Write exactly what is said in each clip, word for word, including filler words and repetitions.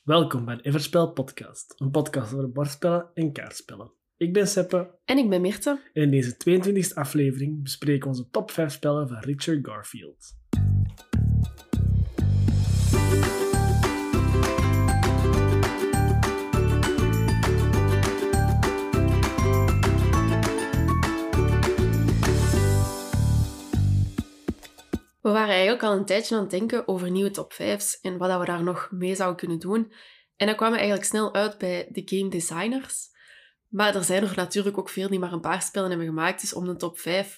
Welkom bij de Everspel podcast, een podcast over bordspellen en kaartspellen. Ik ben Seppe. En ik ben Mirte. En in deze tweeëntwintigste aflevering bespreken we onze top vijf spellen van Richard Garfield. We waren eigenlijk al een tijdje aan het denken over nieuwe top vijf's en wat we daar nog mee zouden kunnen doen. En dan kwamen we eigenlijk snel uit bij de game designers. Maar er zijn er natuurlijk ook veel die maar een paar spellen hebben gemaakt. Dus om een top vijf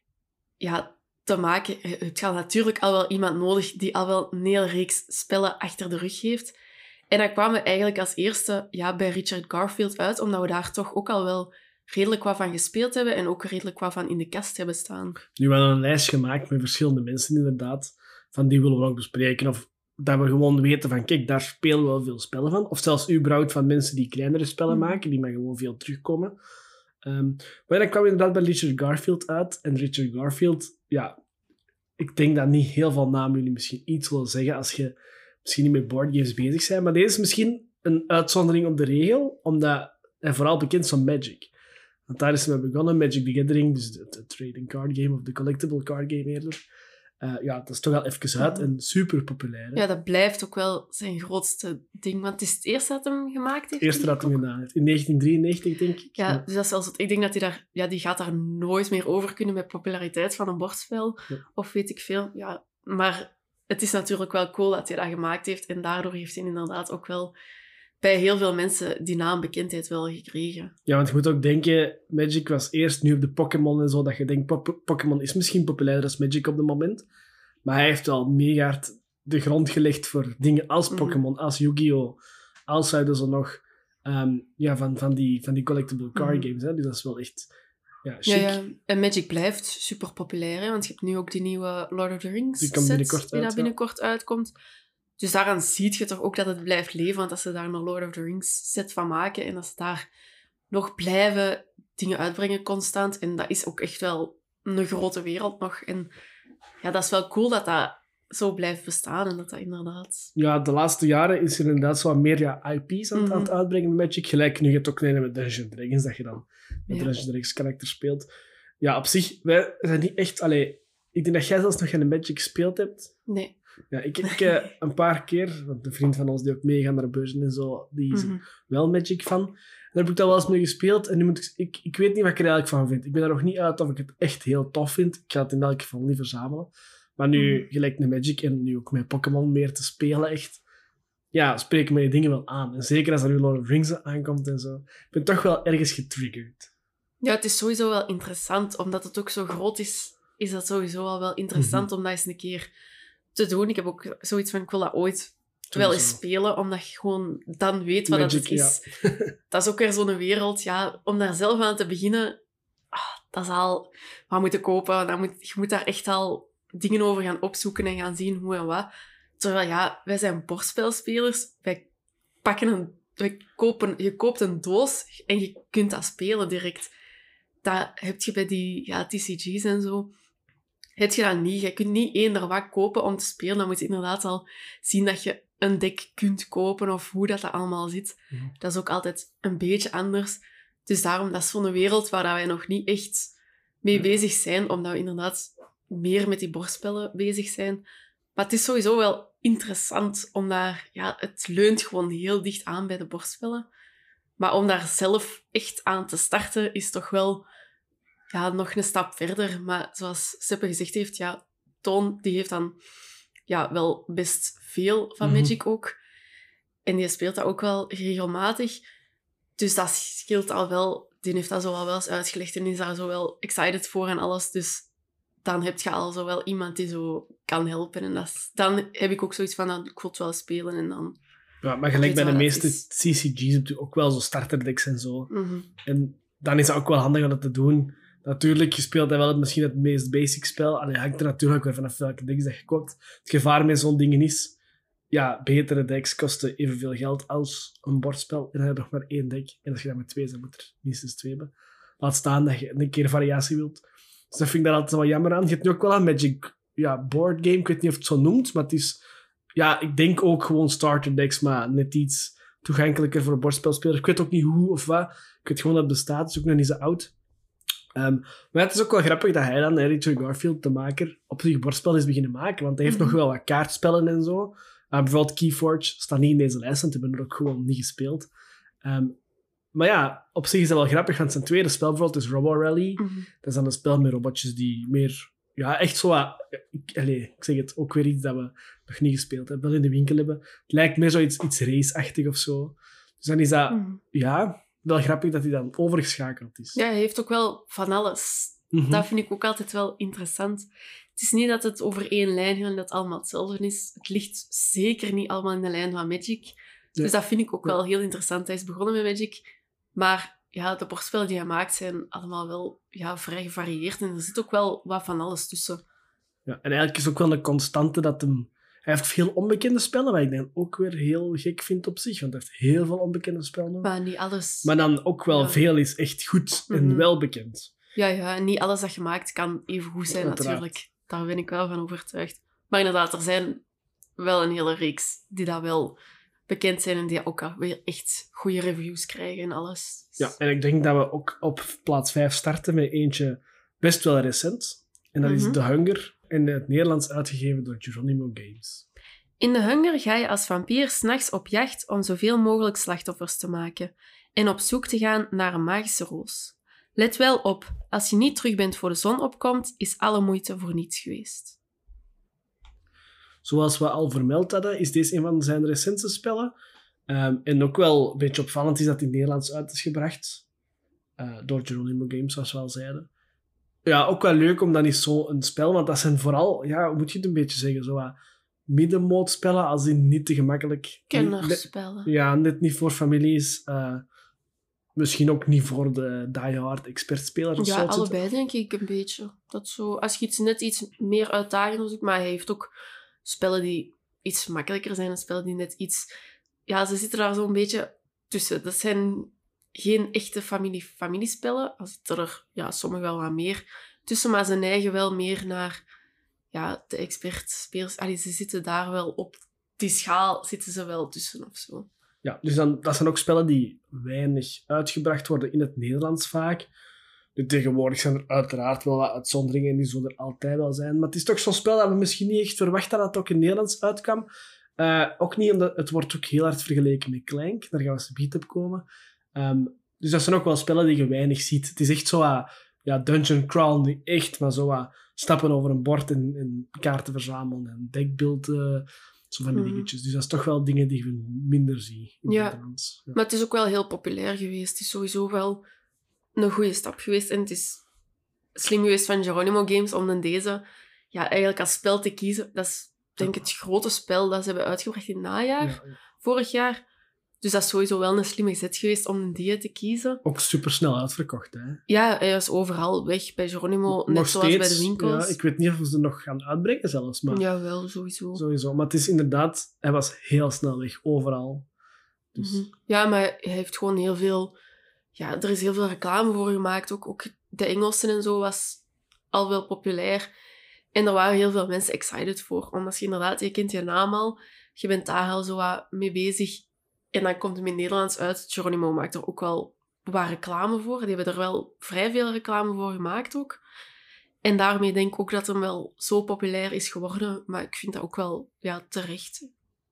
ja, te maken, het gaat natuurlijk al wel iemand nodig die al wel een hele reeks spellen achter de rug heeft. En dan kwamen we eigenlijk als eerste ja, bij Richard Garfield uit, omdat we daar toch ook al wel redelijk wat van gespeeld hebben en ook redelijk wat van in de kast hebben staan. Nu hebben we een lijst gemaakt met verschillende mensen inderdaad. Van die willen we ook bespreken. Of dat we gewoon weten van, kijk, daar spelen we wel veel spellen van. Of zelfs überhaupt van mensen die kleinere spellen maken, die maar gewoon veel terugkomen. Um, maar dan kwam we inderdaad bij Richard Garfield uit. En Richard Garfield, ja, ik denk dat niet heel veel namen jullie misschien iets willen zeggen als je misschien niet met boardgames bezig bent. Maar deze is misschien een uitzondering op de regel, omdat hij vooral bekend is van Magic. Want daar is hij mee begonnen, Magic the Gathering, dus de, de trading card game of de collectible card game eerder. Uh, ja, dat is toch al even uit en super populair. Hè? Ja, dat blijft ook wel zijn grootste ding, want het is het eerste dat hem gemaakt heeft. Het eerste dat hij gedaan heeft, in negentien drieënnegentig denk ik. Ja, dus dat is zelfs, ik denk dat hij daar, ja, die gaat daar nooit meer over kunnen met populariteit van een bordspel, ja. Of weet ik veel. Ja, maar het is natuurlijk wel cool dat hij dat gemaakt heeft en daardoor heeft hij inderdaad ook wel bij heel veel mensen die naambekendheid wel gekregen. Ja, want je moet ook denken, Magic was eerst nu op de Pokémon en zo, dat je denkt, po- Pokémon is misschien populairder dan Magic op het moment. Maar hij heeft wel mega hard de grond gelegd voor dingen als Pokémon, mm-hmm. als Yu-Gi-Oh!, als zouden ze nog um, ja, van, van, die, van die collectible card mm-hmm. games. Hè? Dus dat is wel echt ja, chic. Ja, ja. En Magic blijft super populair, hè? Want je hebt nu ook die nieuwe Lord of the Rings die komt binnenkort set, die uit, daar binnenkort ja. uitkomt. Dus daaraan zie je toch ook dat het blijft leven, want als ze daar een Lord of the Rings set van maken en dat ze daar nog blijven dingen uitbrengen constant, en dat is ook echt wel een grote wereld nog. En ja, dat is wel cool dat dat zo blijft bestaan en dat dat inderdaad... Ja, de laatste jaren is er inderdaad zo wat meer ja, I P's aan, mm-hmm. aan het uitbrengen met Magic. Gelijk nu je het ook neemt met Dungeons Dragons, dat je dan met ja. Dungeons Dragons karakter speelt. Ja, op zich, wij zijn niet echt... Allee, ik denk dat jij zelfs nog geen Magic gespeeld hebt. Nee. Ja, ik heb uh, een paar keer, want een vriend van ons die ook meegaat naar beurzen en zo, die is mm-hmm. wel Magic van. Daar heb ik dat wel eens mee gespeeld en nu moet ik, ik... Ik weet niet wat ik er eigenlijk van vind. Ik ben er nog niet uit of ik het echt heel tof vind. Ik ga het in elk geval niet verzamelen. Maar nu, mm. gelijk met Magic en nu ook met Pokémon meer te spelen, echt... Ja, spreken me die dingen wel aan. En zeker als er nu Lord of the Rings aankomt en zo. Ik ben toch wel ergens getriggerd. Ja, het is sowieso wel interessant. Omdat het ook zo groot is, is dat sowieso al wel interessant mm-hmm. om dat eens een keer te doen. Ik heb ook zoiets van, ik wil dat ooit wel eens spelen, omdat je gewoon dan weet wat Magic, het is. Ja. Dat is ook weer zo'n wereld, ja, om daar zelf aan te beginnen, ah, dat is al... Wat moet je kopen? Dan moet, je moet daar echt al dingen over gaan opzoeken en gaan zien hoe en wat. Terwijl, ja, wij zijn bordspelspelers. Wij pakken een... Wij kopen, je koopt een doos en je kunt dat spelen direct. Dat heb je bij die ja, T C G's en zo. Heb je dat niet. Je kunt niet eender wat kopen om te spelen. Dan moet je inderdaad al zien dat je een deck kunt kopen of hoe dat, dat allemaal zit. Mm. Dat is ook altijd een beetje anders. Dus daarom, dat is zo'n wereld waar wij nog niet echt mee bezig zijn, omdat we inderdaad meer met die bordspellen bezig zijn. Maar het is sowieso wel interessant, omdat ja, het leunt gewoon heel dicht aan bij de bordspellen. Maar om daar zelf echt aan te starten, is toch wel ja, nog een stap verder. Maar zoals Seppe gezegd heeft, ja, Toon die heeft dan ja, wel best veel van mm-hmm. Magic ook. En die speelt dat ook wel regelmatig. Dus dat scheelt al wel. Die heeft dat zo al wel eens uitgelegd en is daar zo wel excited voor en alles. Dus dan heb je al zo wel iemand die zo kan helpen. En dat is, dan heb ik ook zoiets van, nou, ik wil het wel spelen en dan... Ja, maar gelijk bij de meeste C C G's heb je ook wel zo starterdecks en zo. Mm-hmm. En dan is het ook wel handig om dat te doen. Natuurlijk, je speelt dan wel misschien het meest basic spel. Allee, hangt er natuurlijk weer vanaf welke decks dat je koopt. Het gevaar met zo'n dingen is... Ja, betere decks kosten evenveel geld als een bordspel. En dan heb je nog maar één deck. En als je dat met twee, dan moet er minstens twee hebben. Laat staan dat je een keer variatie wilt. Dus dat vind ik daar altijd wel jammer aan. Je hebt nu ook wel een Magic ja, board game. Ik weet niet of het zo noemt, maar het is ja, ik denk ook gewoon starter decks, maar net iets toegankelijker voor bordspelspelers. Ik weet ook niet hoe of wat. Ik weet gewoon dat het bestaat. Het is ook nog niet zo oud. Um, maar het is ook wel grappig dat hij dan, Richard Garfield, de maker, op zich bordspel is beginnen maken. Want hij heeft mm-hmm. nog wel wat kaartspellen en zo. Uh, bijvoorbeeld Keyforge staat niet in deze lijst, want die hebben er ook gewoon niet gespeeld. Um, maar ja, op zich is dat wel grappig, want zijn tweede spel bijvoorbeeld is Robo Rally. Mm-hmm. Dat is dan een spel met robotjes die meer... Ja, echt zo... Uh, ik, allez, ik zeg het, ook weer iets dat we nog niet gespeeld hebben, wel in de winkel hebben. Het lijkt meer zoiets iets race-achtig of zo. Dus dan is dat... Mm-hmm. Ja... Wel grappig dat hij dan overgeschakeld is. Ja, hij heeft ook wel van alles. Mm-hmm. Dat vind ik ook altijd wel interessant. Het is niet dat het over één lijn gaat en dat het allemaal hetzelfde is. Het ligt zeker niet allemaal in de lijn van Magic. Ja. Dus dat vind ik ook ja. wel heel interessant. Hij is begonnen met Magic, maar ja, de bordspellen die hij maakt zijn allemaal wel ja, vrij gevarieerd. En er zit ook wel wat van alles tussen. Ja, en eigenlijk is ook wel een constante dat hem... Hij heeft veel onbekende spellen, wat ik dan ook weer heel gek vind op zich. Want hij heeft heel veel onbekende spellen. Maar niet alles... Maar dan ook wel ja. veel is echt goed en mm-hmm. wel bekend. Ja, ja, en niet alles dat je maakt kan even goed zijn, Uiteraard. natuurlijk. Daar ben ik wel van overtuigd. Maar inderdaad, er zijn wel een hele reeks die dat wel bekend zijn en die ook weer echt goede reviews krijgen en alles. Ja, en ik denk dat we ook op plaats vijf starten met eentje best wel recent. En dat mm-hmm. is The Hunger. In het Nederlands uitgegeven door Geronimo Games. In The Hunger ga je als vampier 's nachts op jacht om zoveel mogelijk slachtoffers te maken en op zoek te gaan naar een magische roos. Let wel op, als je niet terug bent voor de zon opkomt, is alle moeite voor niets geweest. Zoals we al vermeld hadden, is deze een van zijn recente spellen. Um, en ook wel een beetje opvallend is dat het in het Nederlands uit is gebracht. Uh, door Geronimo Games, zoals we al zeiden. Ja, ook wel leuk, omdat is zo'n spel, want dat zijn vooral, ja, hoe moet je het een beetje zeggen, zo wat middenmootspellen, als in niet te gemakkelijk. Kinderspellen. Ja, net niet voor families. Uh, misschien ook niet voor de diehard expertspelers. Ja, allebei zitten. Denk ik een beetje. Dat zo, als je iets net iets meer uitdagend zoekt, maar hij heeft ook spellen die iets makkelijker zijn en spellen die net iets... Ja, ze zitten daar zo'n beetje tussen. Dat zijn... geen echte familie-familiespellen. Al zitten er ja, sommige wel wat meer tussen, maar ze neigen wel meer naar ja, de expertspelers. Allee, ze zitten daar wel op die schaal zitten ze wel tussen of zo. Ja, dus dan, dat zijn ook spellen die weinig uitgebracht worden in het Nederlands vaak. Nu, tegenwoordig zijn er uiteraard wel wat uitzonderingen en die zullen er altijd wel zijn. Maar het is toch zo'n spel dat we misschien niet echt verwachten dat het ook in het Nederlands uitkwam. Uh, ook niet, omdat het wordt ook heel hard vergeleken met Clank. Daar gaan we zo op komen. Um, dus dat zijn ook wel spellen die je weinig ziet. Het is echt zo uh, ja, dungeon crawl, niet echt, maar zo uh, stappen over een bord en, en kaarten verzamelen en deckbuild, uh, zo van die mm. dingetjes. Dus dat is toch wel dingen die je minder ziet in ja. Nederlands. Ja, maar het is ook wel heel populair geweest. Het is sowieso wel een goede stap geweest. En het is slim geweest van Geronimo Games om dan deze ja, eigenlijk als spel te kiezen. Dat is denk ik het grote spel dat ze hebben uitgebracht in het najaar, ja, ja. vorig jaar. Dus dat is sowieso wel een slimme zet geweest om een die te kiezen. Ook supersnel uitverkocht, hè? Ja, hij was overal weg bij Geronimo, net nog zoals steeds, bij de winkels. Ja, ik weet niet of ze nog gaan uitbrengen zelfs. Maar Jawel, sowieso. Sowieso. Maar het is inderdaad... Hij was heel snel weg, overal. Dus. Mm-hmm. Ja, maar hij heeft gewoon heel veel... Ja, er is heel veel reclame voor gemaakt. Ook, ook de Engelsen en zo was al wel populair. En er waren heel veel mensen excited voor. Omdat je inderdaad... Je kent je naam al. Je bent daar al zo wat mee bezig. En dan komt hem in het Nederlands uit. Geronimo maakt er ook wel wat reclame voor. Die hebben er wel vrij veel reclame voor gemaakt ook. En daarmee denk ik ook dat hem wel zo populair is geworden. Maar ik vind dat ook wel ja, terecht.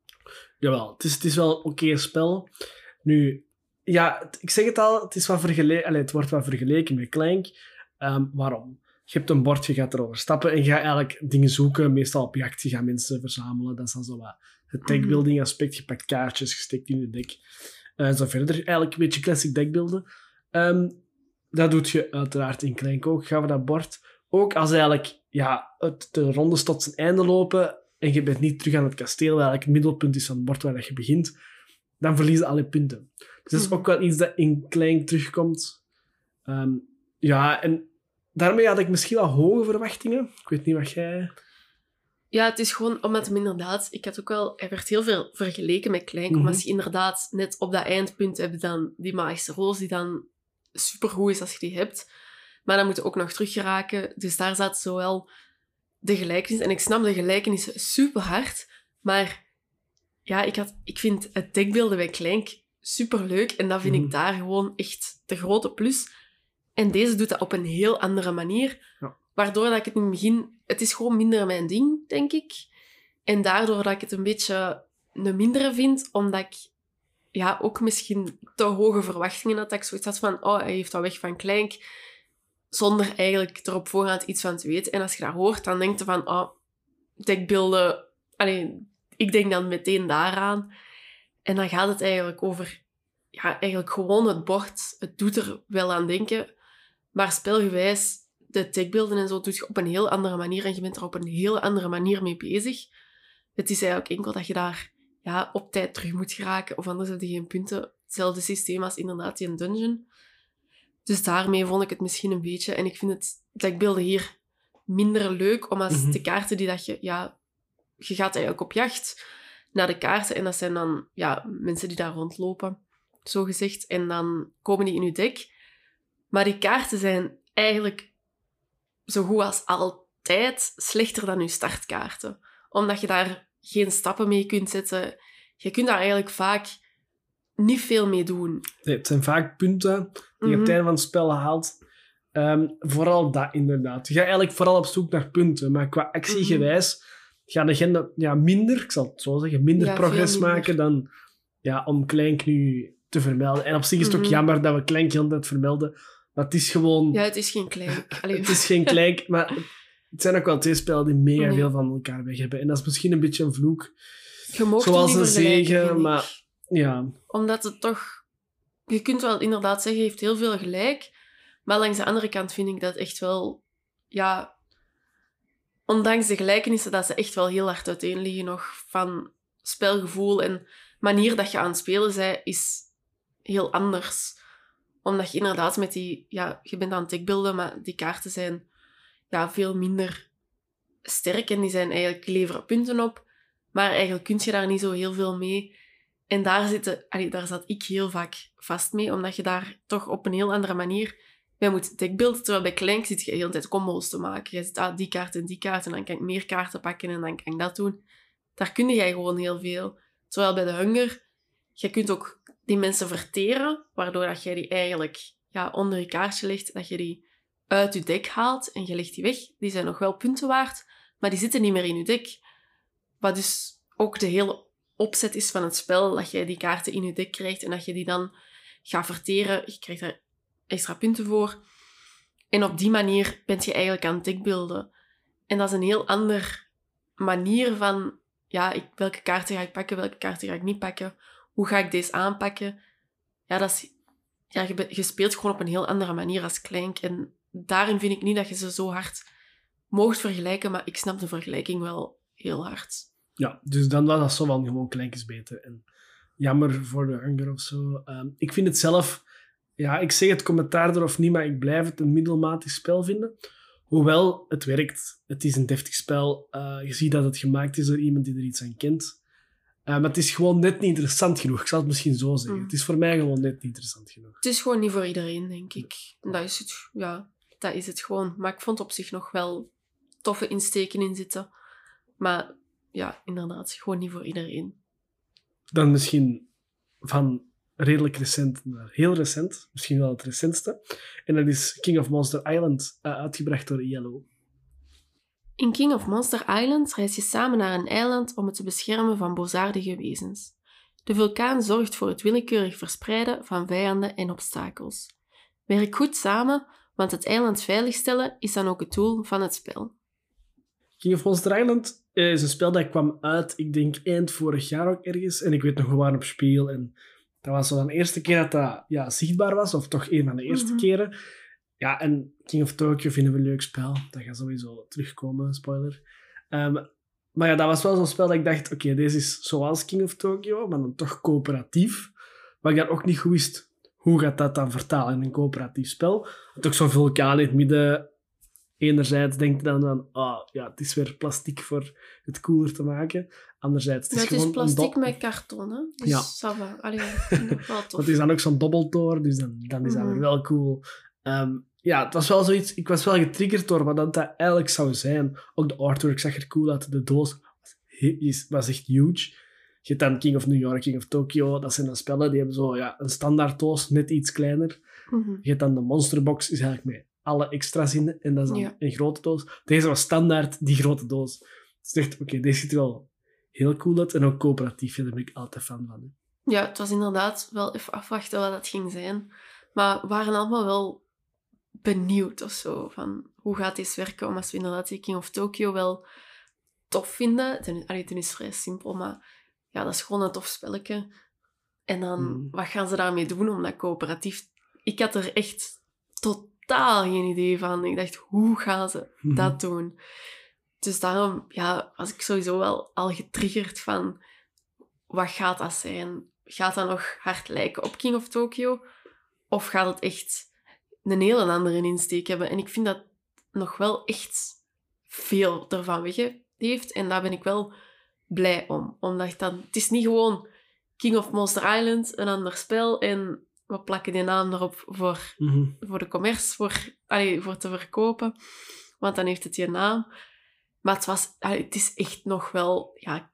Jawel, het is, het is wel een oké spel. Nu, ja, ik zeg het al, het, is wat vergele- Allee, het wordt wat vergeleken met Clank. Um, waarom? Je hebt een bord, je gaat erover stappen en je gaat eigenlijk dingen zoeken. Meestal op jacht, je gaat mensen verzamelen. Dat is dan zo wat het deckbuilding aspect. Je pakt kaartjes, je steekt in je deck. En uh, zo verder. Eigenlijk een beetje classic deckbeelden. Um, dat doet je uiteraard in Clank ook. Gaan we dat bord... Ook als eigenlijk ja, het, de rondes tot zijn einde lopen en je bent niet terug aan het kasteel, waar eigenlijk het middelpunt is van het bord waar je begint, dan verliezen alle punten. Dus dat is ook wel iets dat in Clank terugkomt. Um, ja, en daarmee had ik misschien wel hoge verwachtingen. Ik weet niet wat jij... Ja, het is gewoon omdat hem inderdaad... Ik had ook wel... Hij werd heel veel vergeleken met Clank. Mm-hmm. Omdat je inderdaad net op dat eindpunt hebt dan die magische roos die dan supergoed is als je die hebt. Maar dan moet je ook nog terug geraken. Dus daar zat zowel de gelijkenis... En ik snap de gelijkenis super hard. Maar ja, ik, had, ik vind het dekbeelden bij Clank superleuk. En dat vind Mm-hmm. ik daar gewoon echt de grote plus. En deze doet dat op een heel andere manier. Ja. Waardoor dat ik het in het begin... Het is gewoon minder mijn ding, denk ik. En daardoor dat ik het een beetje een mindere vind, omdat ik ja, ook misschien te hoge verwachtingen had. Dat ik zoiets had van, oh, hij heeft dat weg van Clank. Zonder eigenlijk erop voorhand iets van te weten. En als je dat hoort, dan denk je van, oh, dekbeelden... Allee, ik denk dan meteen daaraan. En dan gaat het eigenlijk over... Ja, eigenlijk gewoon het bord. Het doet er wel aan denken. Maar spelgewijs, de dekbeelden en zo doet je op een heel andere manier. En je bent er op een heel andere manier mee bezig. Het is eigenlijk enkel dat je daar ja, op tijd terug moet geraken. Of anders heb je geen punten. Hetzelfde systeem als inderdaad die een dungeon. Dus daarmee vond ik het misschien een beetje... En ik vind het dekbeelden hier minder leuk. Omdat Mhm. de kaarten die dat je... Ja, je gaat eigenlijk op jacht naar de kaarten. En dat zijn dan ja, mensen die daar rondlopen. Zo gezegd. En dan komen die in je dek. Maar die kaarten zijn eigenlijk zo goed als altijd slechter dan je startkaarten. Omdat je daar geen stappen mee kunt zetten. Je kunt daar eigenlijk vaak niet veel mee doen. Nee, het zijn vaak punten die je op Mhm. het einde van het spel haalt. Ehm, vooral dat, inderdaad. Je gaat eigenlijk vooral op zoek naar punten. Maar qua actiegewijs ga je ja, minder, ik zal het zo zeggen, minder Ja, progress veel minder. maken dan ja, om Clank nu te vermelden. En op zich is het ook Mhm. jammer dat we Clank de hele tijd vermelden. Maar het is gewoon... Ja, het is geen Clank. Allee. Het is geen Clank, maar het zijn ook wel twee spellen die mega Nee. veel van elkaar weg hebben. En dat is misschien een beetje een vloek. Je mocht het Zoals niet een vergelijken, zegen, vind ik. maar ja... Omdat het toch... Je kunt wel inderdaad zeggen, je heeft heel veel gelijk. Maar langs de andere kant vind ik dat echt wel... Ja... Ondanks de gelijkenissen, dat ze echt wel heel hard uiteen liggen nog. Van spelgevoel en manier dat je aan het spelen bent, is heel anders. Omdat je inderdaad met die... Ja, je bent aan het dekbeelden, maar die kaarten zijn ja, veel minder sterk. En die zijn eigenlijk... Die leveren punten op. Maar eigenlijk kun je daar niet zo heel veel mee. En daar, zitten, allee, daar zat ik heel vaak vast mee, omdat je daar toch op een heel andere manier bij moet dekbeelden. Terwijl bij Clank zit je de hele tijd combos te maken. Je zit ah, die kaart en die kaart en dan kan ik meer kaarten pakken en dan kan ik dat doen. Daar kun jij gewoon heel veel. Terwijl bij de Hunger, je kunt ook die mensen verteren, waardoor dat jij die eigenlijk ja, onder je kaartje legt, dat je die uit je dek haalt en je legt die weg. Die zijn nog wel punten waard, maar die zitten niet meer in je dek. Wat dus ook de hele opzet is van het spel, dat je die kaarten in je dek krijgt en dat je die dan gaat verteren. Je krijgt daar extra punten voor. En op die manier ben je eigenlijk aan het dekbeelden. En dat is een heel andere manier van, ja, ik, welke kaarten ga ik pakken, welke kaarten ga ik niet pakken, hoe ga ik deze aanpakken. Ja, dat is, ja je, be- je speelt gewoon op een heel andere manier als Clank. En daarin vind ik niet dat je ze zo hard moogt vergelijken, maar ik snap de vergelijking wel heel hard. Ja, dus dan was dat zo van gewoon Clank is beter. En jammer voor de Hunger of zo. Ehm, ik vind het zelf... Ja, ik zeg het commentaar er of niet, maar ik blijf het een middelmatig spel vinden. Hoewel, het werkt. Het is een deftig spel. Uh, je ziet dat het gemaakt is door iemand die er iets aan kent. Uh, maar het is gewoon net niet interessant genoeg. Ik zal het misschien zo zeggen. Mm. Het is voor mij gewoon net niet interessant genoeg. Het is gewoon niet voor iedereen, denk ik. Dat is het, ja, dat is het gewoon. Maar ik vond op zich nog wel toffe insteken in zitten. Maar ja, inderdaad, gewoon niet voor iedereen. Dan misschien van redelijk recent naar heel recent. Misschien wel het recentste. En dat is King of Monster Island, uh, uitgebracht door Yellow. In King of Monster Island reis je samen naar een eiland om het te beschermen van boosaardige wezens. De vulkaan zorgt voor het willekeurig verspreiden van vijanden en obstakels. Werk goed samen, want het eiland veiligstellen is dan ook het doel van het spel. King of Monster Island is een spel dat kwam uit, ik denk eind vorig jaar ook ergens. En ik weet nog, we waren op speel. En dat was zo de eerste keer dat dat ja, zichtbaar was. Of toch een van de eerste Mm-hmm. keren. Ja, en King of Tokyo vinden we een leuk spel. Dat gaat sowieso terugkomen, spoiler. Um, maar ja, dat was wel zo'n spel dat ik dacht, oké, okay, deze is zoals King of Tokyo, maar dan toch coöperatief. Maar ik dan ook niet goed wist, hoe gaat dat dan vertalen in een coöperatief spel? Het ook zo'n vulkaan in het midden. Enerzijds denk je dan van, ah, ja, het is weer plastic voor het cooler te maken. Anderzijds, het is Ja, het is gewoon een plastic do- met karton, hè? Dus Ja. ça va. Allee, vind ik wel tof. Het is dan ook zo'n dobbeltoren, dus dan, dan is dat Mhm. weer wel cool. Um, ja, het was wel zoiets... Ik was wel getriggerd door wat dat eigenlijk zou zijn. Ook de artwork zag er cool uit. De doos was, he- is, was echt huge. Je hebt dan King of New York, King of Tokyo. Dat zijn dan spellen die hebben zo ja, een standaard doos, net iets kleiner. Mhm. Je hebt dan de Monsterbox, is eigenlijk met alle extra's in. En dat is dan Ja. een grote doos. Deze was standaard die grote doos. Dus ik dacht, oké, okay, deze ziet er wel heel cool uit. En ook coöperatief, ja, daar ben ik altijd fan van. Hè. Ja, het was inderdaad wel even afwachten wat dat ging zijn. Maar we waren allemaal wel benieuwd of zo. Van hoe gaat dit werken? Omdat we inderdaad die King of Tokyo wel tof vinden. Ten, allee, ten is vrij simpel, maar ja, dat is gewoon een tof spelletje. En dan, Mm. wat gaan ze daarmee doen om dat coöperatief... Ik had er echt totaal geen idee van. Ik dacht, hoe gaan ze Mhm. dat doen? Dus daarom ja, was ik sowieso wel al getriggerd van... Wat gaat dat zijn? Gaat dat nog hard lijken op King of Tokyo? Of gaat het echt een hele andere insteek hebben? En ik vind dat nog wel echt veel ervan weg heeft. En daar ben ik wel blij om. Omdat dan... Het is niet gewoon King of Monster Island, een ander spel, en we plakken die naam erop voor, Mhm. voor de commerce, voor, allee, voor te verkopen. Want dan heeft het die naam. Maar het, was, allee, het is echt nog wel... Ja,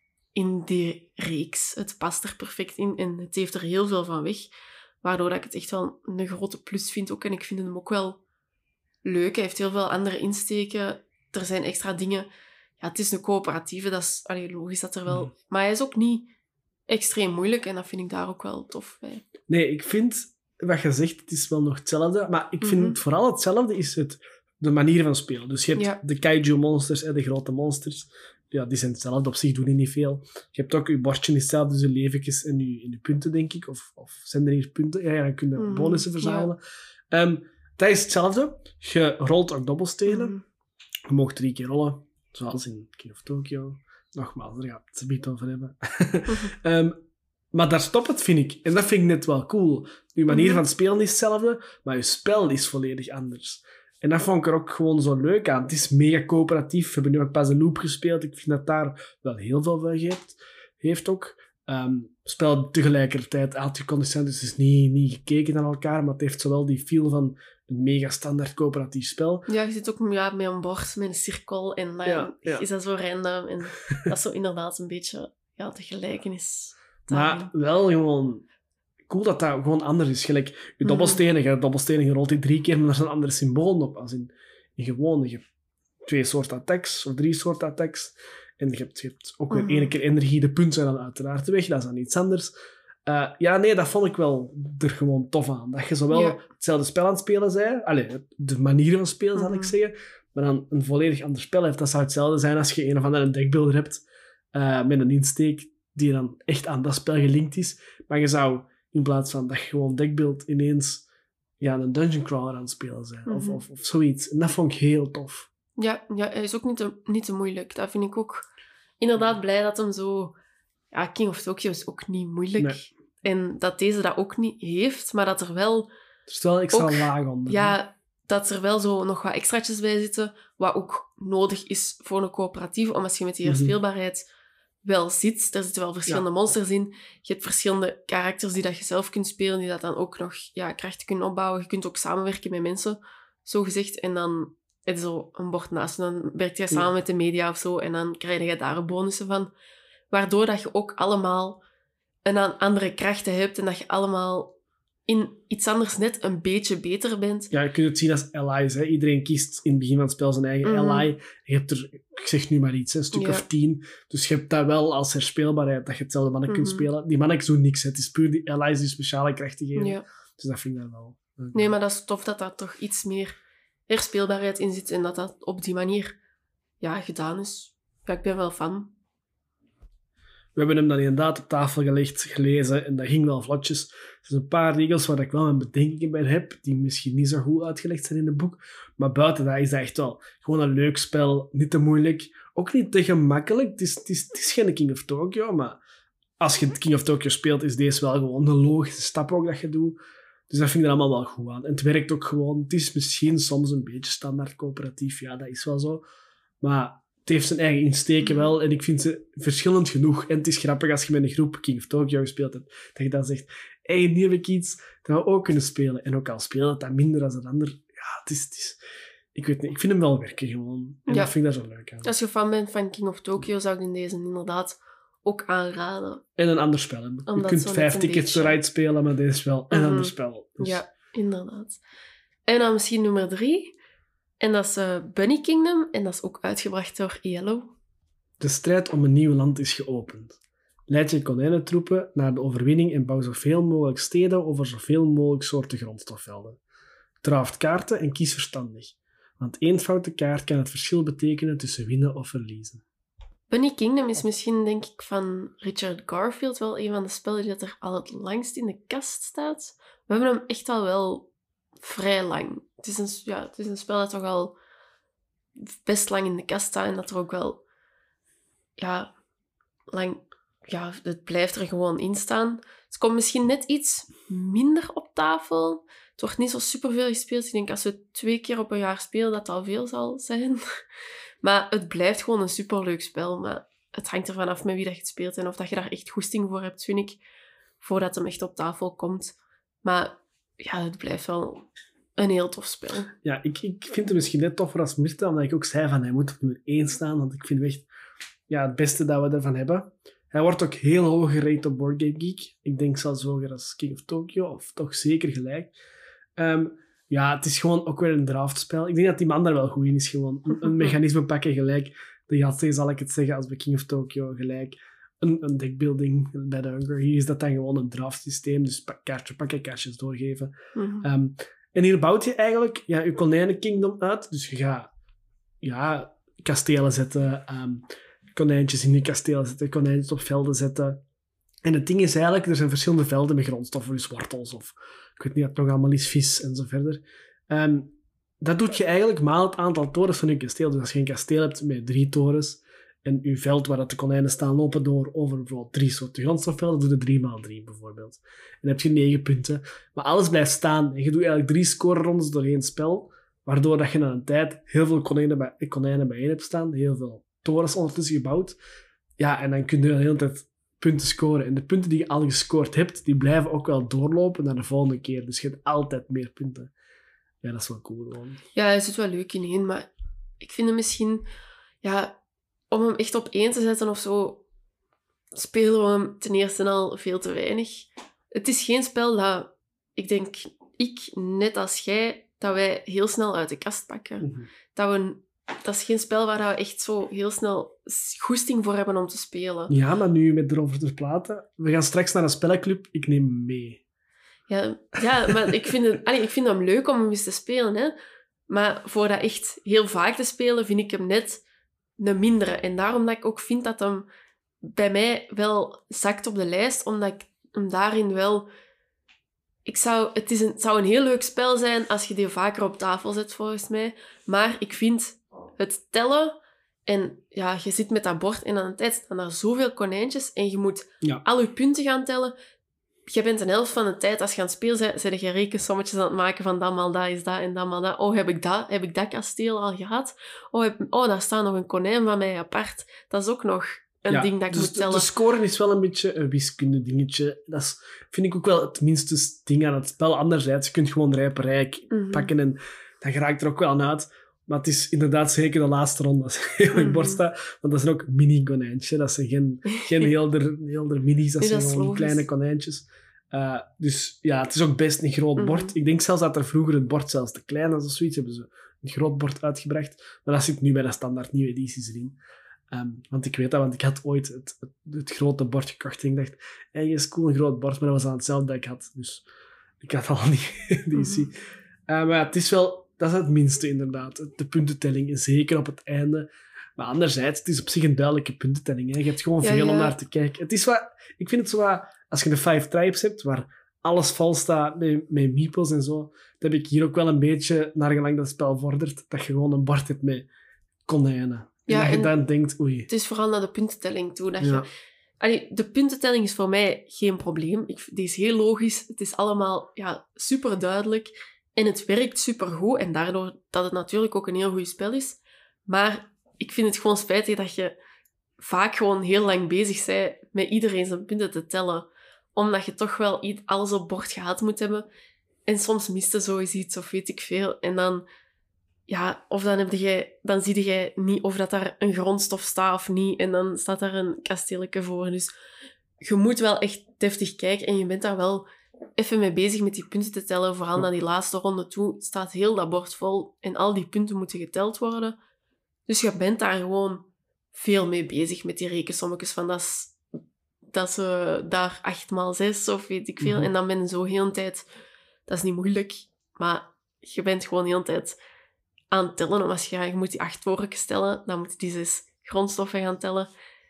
in die reeks. Het past er perfect in en het heeft er heel veel van weg. Waardoor dat ik het echt wel een grote plus vind ook. En ik vind hem ook wel leuk. Hij heeft heel veel andere insteken. Er zijn extra dingen. Ja, het is een coöperatieve. Dat is allee, logisch dat er wel... Mhm. Maar hij is ook niet extreem moeilijk. En dat vind ik daar ook wel tof bij. Nee, ik vind, wat je zegt, het is wel nog hetzelfde. Maar ik vind Mhm. het vooral hetzelfde is het, de manier van spelen. Dus je hebt Ja. de kaiju-monsters en de grote monsters. Ja, die zijn hetzelfde. Op zich doen die niet veel. Je hebt ook je bordje is hetzelfde, dus je leventjes en je, en je punten, denk ik. Of, of zijn er hier punten? Ja, ja, dan kun je Mhm, bonussen verzamelen. Ehm, dat is hetzelfde. Je rolt ook dobbelstenen. Mhm. Je mag drie keer rollen, zoals in King of Tokyo. Nogmaals, daar gaat het een beetje over hebben. Ehm, maar daar stopt het, vind ik. En dat vind ik net wel cool. Je manier Mhm. van spelen is hetzelfde, maar je spel is volledig anders. En dat vond ik er ook gewoon zo leuk aan. Het is mega coöperatief. We hebben nu ook pas een loop gespeeld. Ik vind dat daar wel heel veel van heeft. Heeft ook. Ehm, spel tegelijkertijd uitgeconditioneerd, dus het is niet, niet gekeken naar elkaar, maar het heeft zowel die feel van een mega standaard coöperatief spel. Ja, je zit ook ja, met een bord, met een cirkel. En dan Ja, ja. is dat zo random. En dat is zo inderdaad een beetje ja, de gelijkenis. Maar daarin. wel gewoon cool dat dat gewoon anders is. Gelijk, je Mhm. dobbelstenen, je hebt dobbelstenen, je rolt die drie keer, maar er zijn andere symbolen op. Als in, in gewone, je hebt twee soorten attacks, of drie soorten attacks. En je hebt, je hebt ook weer Mhm. één keer energie. De punten zijn dan uiteraard weg, dat is dan iets anders. Uh, ja, nee, dat vond ik wel er gewoon tof aan. Dat je zowel Ja. hetzelfde spel aan het spelen bent, allee, de manier van spelen, zal Mhm. ik zeggen, maar dan een volledig ander spel heeft. Dat zou hetzelfde zijn als je een of andere deckbuilder hebt uh, met een insteek die dan echt aan dat spel gelinkt is. Maar je zou, in plaats van dat je gewoon deckbuild, ineens ja, een dungeon crawler aan het spelen zijn. Mhm. Of, of, of zoiets. En dat vond ik heel tof. Ja, ja, hij is ook niet te, niet te moeilijk. Dat vind ik ook inderdaad blij dat hem zo... Ja, King of Tokyo is ook niet moeilijk. Nee. En dat deze dat ook niet heeft, maar dat er wel... Er is wel extra Ook, laag onder. hè. Ja, dat er wel zo nog wat extraatjes bij zitten, wat ook nodig is voor een coöperatief, omdat je met die Mhm. herspeelbaarheid wel zit. Er zitten wel verschillende Ja. monsters in. Je hebt verschillende karakters die dat je zelf kunt spelen, die dat dan ook nog ja, krachten kunnen opbouwen. Je kunt ook samenwerken met mensen, zo gezegd. En dan heb je zo een bord naast. En dan werkt je samen Ja. met de media of zo. En dan krijg je daar bonussen van. Waardoor dat je ook allemaal een aan- andere krachten hebt. En dat je allemaal in iets anders net een beetje beter bent. Ja, je kunt het zien als allies. Hè. Iedereen kiest in het begin van het spel zijn eigen Mhm. ally. Je hebt er, ik zeg nu maar iets, hè, een stuk Ja. of tien. Dus je hebt dat wel als herspeelbaarheid, dat je hetzelfde mannen kunt Mhm. spelen. Die mannen doen niks. Hè. Het is puur die allies die speciale krachten geven. Ja. Dus dat vind ik daar wel. leuk. Nee, maar dat is tof dat daar toch iets meer herspeelbaarheid in zit. En dat dat op die manier ja, gedaan is. Ja, ik ben wel fan. We hebben hem dan inderdaad op tafel gelegd, gelezen, en dat ging wel vlotjes. Er zijn een paar regels waar ik wel een bedenking bij heb, die misschien niet zo goed uitgelegd zijn in het boek. Maar buiten dat is dat echt wel gewoon een leuk spel, niet te moeilijk, ook niet te gemakkelijk. Het is, het is, het is geen King of Tokyo, maar als je King of Tokyo speelt, is deze wel gewoon een logische stap ook dat je doet. Dus dat vind ik er allemaal wel goed aan. En het werkt ook gewoon. Het is misschien soms een beetje standaard coöperatief, ja, dat is wel zo. Maar het heeft zijn eigen insteken wel, en ik vind ze verschillend genoeg. En het is grappig als je met een groep King of Tokyo gespeeld hebt, dat je dan zegt, hé, hey, nu heb ik iets dat we ook kunnen spelen. En ook al spelen het dan minder dan het ander, ja, het is, het is... Ik weet niet, ik vind hem wel werken gewoon. En Ja. dat vind ik daar zo leuk aan. Als je fan bent van King of Tokyo, zou ik in deze inderdaad ook aanraden. En een ander spel hebben. Omdat je kunt zo vijf net een Tickets to beetje- Ride spelen, maar dit is wel een Mhm. ander spel. Dus. Ja, inderdaad. En dan misschien nummer drie. En dat is uh, Bunny Kingdom. En dat is ook uitgebracht door Yellow. De strijd om een nieuw land is geopend. Leid je konijnentroepen naar de overwinning en bouw zoveel mogelijk steden over zoveel mogelijk soorten grondstofvelden. Draft kaarten en kies verstandig. Want één foute kaart kan het verschil betekenen tussen winnen of verliezen. Bunny Kingdom is misschien, denk ik, van Richard Garfield wel een van de spellen die er al het langst in de kast staat. We hebben hem echt al wel vrij lang. Het is een, ja, het is een spel dat toch al best lang in de kast staat en dat er ook wel ja, lang... Ja, het blijft er gewoon in staan. Het komt misschien net iets minder op tafel. Het wordt niet zo superveel gespeeld. Ik denk als we het twee keer op een jaar spelen, dat het al veel zal zijn. Maar het blijft gewoon een superleuk spel. Maar het hangt ervan af met wie dat je het speelt en of dat je daar echt goesting voor hebt, vind ik, voordat hem echt op tafel komt. Maar ja, het blijft wel een heel tof spel. Ja, ik, ik vind het misschien net toffer als Mirta, omdat ik ook zei van hij moet op nummer één staan, want ik vind hem echt ja, het beste dat we ervan hebben. Hij wordt ook heel hoog gerate op Board Game Geek. Ik denk zelfs hoger als King of Tokyo, of toch zeker gelijk. Um, ja, het is gewoon ook weer een draftspel. Ik denk dat die man daar wel goed in is. Gewoon een, een mechanisme pakken gelijk. De Yahtzee zal ik het zeggen als bij King of Tokyo gelijk. Een, een deckbuilding bij de Hunger. Hier is dat dan gewoon een draftsysteem. Dus pak, kaartje pakken, kaartjes doorgeven. Mm-hmm. Um, en hier bouwt je eigenlijk ja, je konijnenkingdom uit. Dus je gaat ja, kastelen zetten... Um, konijntjes in die kastelen zetten, konijntjes op velden zetten. En het ding is eigenlijk, er zijn verschillende velden met grondstoffen, dus wortels of ik weet niet wat nog allemaal is, vis en zo verder. Um, dat doet je eigenlijk maal het aantal torens van je kasteel. Dus als je een kasteel hebt met drie torens en je veld waar dat de konijnen staan lopen door over bijvoorbeeld drie soorten grondstofvelden, doe je drie maal drie bijvoorbeeld. En dan heb je negen punten. Maar alles blijft staan en je doet eigenlijk drie scorerondes doorheen het spel, waardoor dat je na een tijd heel veel konijnen, bij, konijnen bijeen hebt staan, heel veel torens ondertussen gebouwd. Ja, en dan kun je de hele tijd punten scoren. En de punten die je al gescoord hebt, die blijven ook wel doorlopen naar de volgende keer. Dus je hebt altijd meer punten. Ja, dat is wel cool gewoon. Ja, hij zit wel leuk in, maar ik vind hem misschien... Ja, om hem echt op één te zetten of zo, spelen we hem ten eerste al veel te weinig. Het is geen spel dat, ik denk, ik, net als jij, dat wij heel snel uit de kast pakken. Mm-hmm. Dat we... Dat is geen spel waar we echt zo heel snel goesting voor hebben om te spelen. Ja, maar nu met erover te praten, we gaan straks naar een spellenclub, ik neem hem mee. Ja, ja maar ik vind, het, allee, ik vind hem leuk om hem eens te spelen. Hè. Maar voor dat echt heel vaak te spelen, vind ik hem net een mindere. En daarom dat ik ook vind dat hem bij mij wel zakt op de lijst, omdat ik hem daarin wel... Ik zou, het, is een, het zou een heel leuk spel zijn als je die vaker op tafel zet, volgens mij. Maar ik vind het tellen... En ja, je zit met dat bord en aan de tijd staan er zoveel konijntjes en je moet Ja. al je punten gaan tellen. Je bent een helft van de tijd, als je aan het spelen bent, zijn je rekensommetjes aan het maken van dat maal dat is dat en dat maal dat. Oh, heb ik dat? Heb ik dat kasteel al gehad? Oh, heb, oh daar staat nog een konijn van mij apart. Dat is ook nog een Ja, ding dat ik dus moet de, tellen. de scoren is wel een beetje een wiskunde dingetje. Dat is, vind ik ook wel het minste ding aan het spel. Anderzijds, je kunt gewoon rijp rijk Mhm. pakken en dan geraakt er ook wel aan uit. Maar het is inderdaad zeker de laatste ronde als je heel Mhm. mm bord staat. Want dat zijn ook mini-konijntjes. Dat zijn geen, geen heel der, heel der minis, dat Nee, zijn dat is gewoon logisch. kleine konijntjes. Uh, dus ja, het is ook best een groot Mhm. bord. Ik denk zelfs dat er vroeger het bord zelfs te klein was of zoiets. Hebben ze een groot bord uitgebracht. Maar dat zit nu bij de standaard nieuwe edities erin. Um, want ik weet dat, want ik had ooit het, het, het grote bord gekocht en ik dacht, hey, is cool, een groot bord, maar dat was aan hetzelfde dat ik had. Dus ik had al die editie. Mhm. Uh, maar ja, het is wel, dat is het minste inderdaad. De puntentelling, zeker op het einde. Maar anderzijds, het is op zich een duidelijke puntentelling. Hè. Je hebt gewoon Ja, veel ja. om naar te kijken. Het is wat, ik vind het zo wat, als je de Five Tribes hebt, waar alles vol staat met, met meeples en zo, dan heb ik hier ook wel een beetje, naar gelang dat het spel vordert, dat je gewoon een bord hebt met konijnen. En Ja, dat je en- dan denkt, oei. Het is vooral naar de puntentelling toe. Dat Ja. je, allee, de puntentelling is voor mij geen probleem. Ik, die is heel logisch. Het is allemaal ja, super duidelijk. En het werkt super goed. En daardoor dat het natuurlijk ook een heel goed spel is. Maar ik vind het gewoon spijtig dat je vaak gewoon heel lang bezig bent met iedereen zijn punten te tellen. Omdat je toch wel i- alles op bord gehad moet hebben. En soms mist er zoiets iets of weet ik veel. En dan ja, of dan, heb jij, dan zie jij niet of dat daar een grondstof staat of niet. En dan staat daar een kasteeltje voor. Dus je moet wel echt deftig kijken. En je bent daar wel even mee bezig met die punten te tellen. Vooral naar die laatste ronde toe staat heel dat bord vol. En al die punten moeten geteld worden. Dus je bent daar gewoon veel mee bezig met die rekensommetjes. Van dat is, dat is uh, daar acht maal zes of weet ik veel. Mm-hmm. En dan ben je zo heel een tijd... Dat is niet moeilijk. Maar je bent gewoon heel een tijd... aan het tellen. Als je, je moet die acht vorkjes tellen, dan moet je die zes grondstoffen gaan tellen.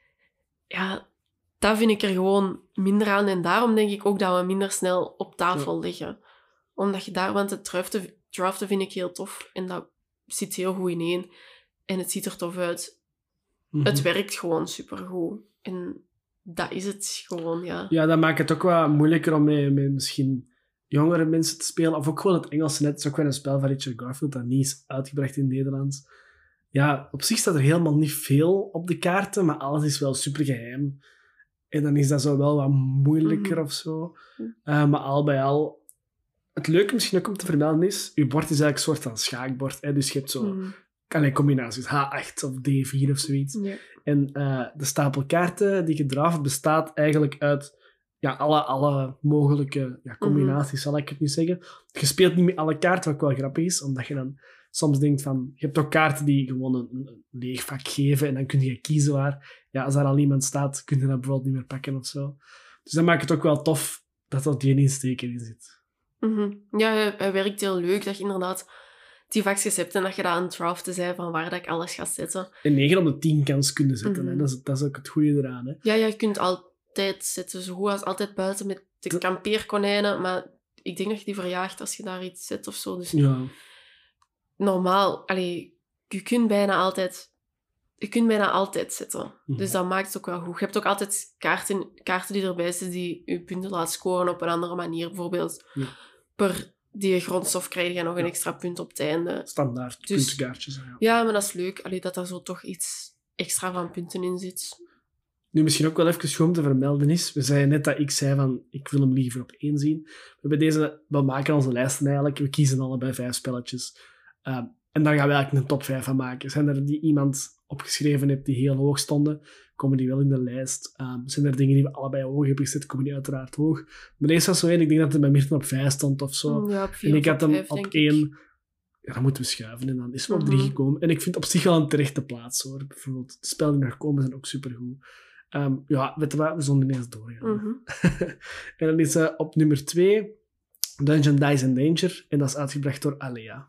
Ja, dat vind ik er gewoon minder aan. En daarom denk ik ook dat we minder snel op tafel ja. liggen. Omdat je daar... Want het draften, draften vind ik heel tof. En dat zit heel goed ineen. En het ziet er tof uit. Mm-hmm. Het werkt gewoon supergoed. En dat is het gewoon, ja. Ja, dat maakt het ook wat moeilijker om met, met misschien... jongere mensen te spelen, of ook gewoon het Engelse net. Het is ook wel een spel van Richard Garfield dat niet is uitgebracht in het Nederlands. Ja, op zich staat er helemaal niet veel op de kaarten, maar alles is wel super geheim. En dan is dat zo wel wat moeilijker mm-hmm. of zo. Uh, maar al bij al... Het leuke misschien ook om te vermelden is, je bord is eigenlijk een soort van schaakbord. Hè? Dus je hebt zo mm. allerlei combinaties, H acht of D vier of zoiets. Yeah. En uh, de stapel kaarten die je draft bestaat eigenlijk uit... Ja, alle, alle mogelijke ja, combinaties, mm-hmm. zal ik het nu zeggen. Je speelt niet met alle kaarten, wat wel grappig is, omdat je dan soms denkt van... Je hebt ook kaarten die gewoon een, een leeg vak geven en dan kun je kiezen waar... Ja, als daar al iemand staat, kun je dat bijvoorbeeld niet meer pakken of zo. Dus dat maakt het ook wel tof dat er die insteker in zit. Mm-hmm. Ja, hij werkt heel leuk, dat je inderdaad die vakjes hebt en dat je dat aan het draften zei van waar dat ik alles ga zetten. En negen op de tien kans kunnen zetten, mm-hmm. hè. Dat, is, dat is ook het goede eraan. Hè. Ja, ja, je kunt al... tijd zetten, zo goed als altijd buiten met de kampeerkonijnen, maar ik denk dat je die verjaagt als je daar iets zet of zo. Dus ja. normaal, allee, je kunt bijna altijd je kunt bijna altijd zetten. Mm-hmm. Dus dat maakt het ook wel goed. Je hebt ook altijd kaarten, kaarten die erbij zitten die je punten laten scoren op een andere manier. Bijvoorbeeld ja. per die grondstof krijg je nog een ja. extra punt op het einde. Standaard dus, puntenkaartjes. Ja. ja, maar dat is leuk. Allee, dat er zo toch iets extra van punten in zit. Nu, misschien ook wel even goed om te vermelden is, we zeiden net dat ik zei van, ik wil hem liever op één zien. We hebben deze, we maken onze lijsten eigenlijk, we kiezen allebei vijf spelletjes. Uh, en daar gaan we eigenlijk een top vijf van maken. Zijn er die iemand opgeschreven heeft die heel hoog stonden, komen die wel in de lijst. Um, zijn er dingen die we allebei hoog hebben gezet, komen die uiteraard hoog. Maar deze was zo één, ik denk dat hij bij Mirten op vijf stond of zo. Ja, op vier en ik had hem vijf, op één... Ja, dan moeten we schuiven en dan is hij op drie Mm-hmm. gekomen. En ik vind op zich wel een terechte plaats, hoor. Bijvoorbeeld, de spellen die nog komen zijn ook supergoed. Um, ja, weet je wat? We zullen ineens doorgaan. Mm-hmm. En dan is uh, op nummer twee Dungeon Dice and Danger. En dat is uitgebracht door Alea.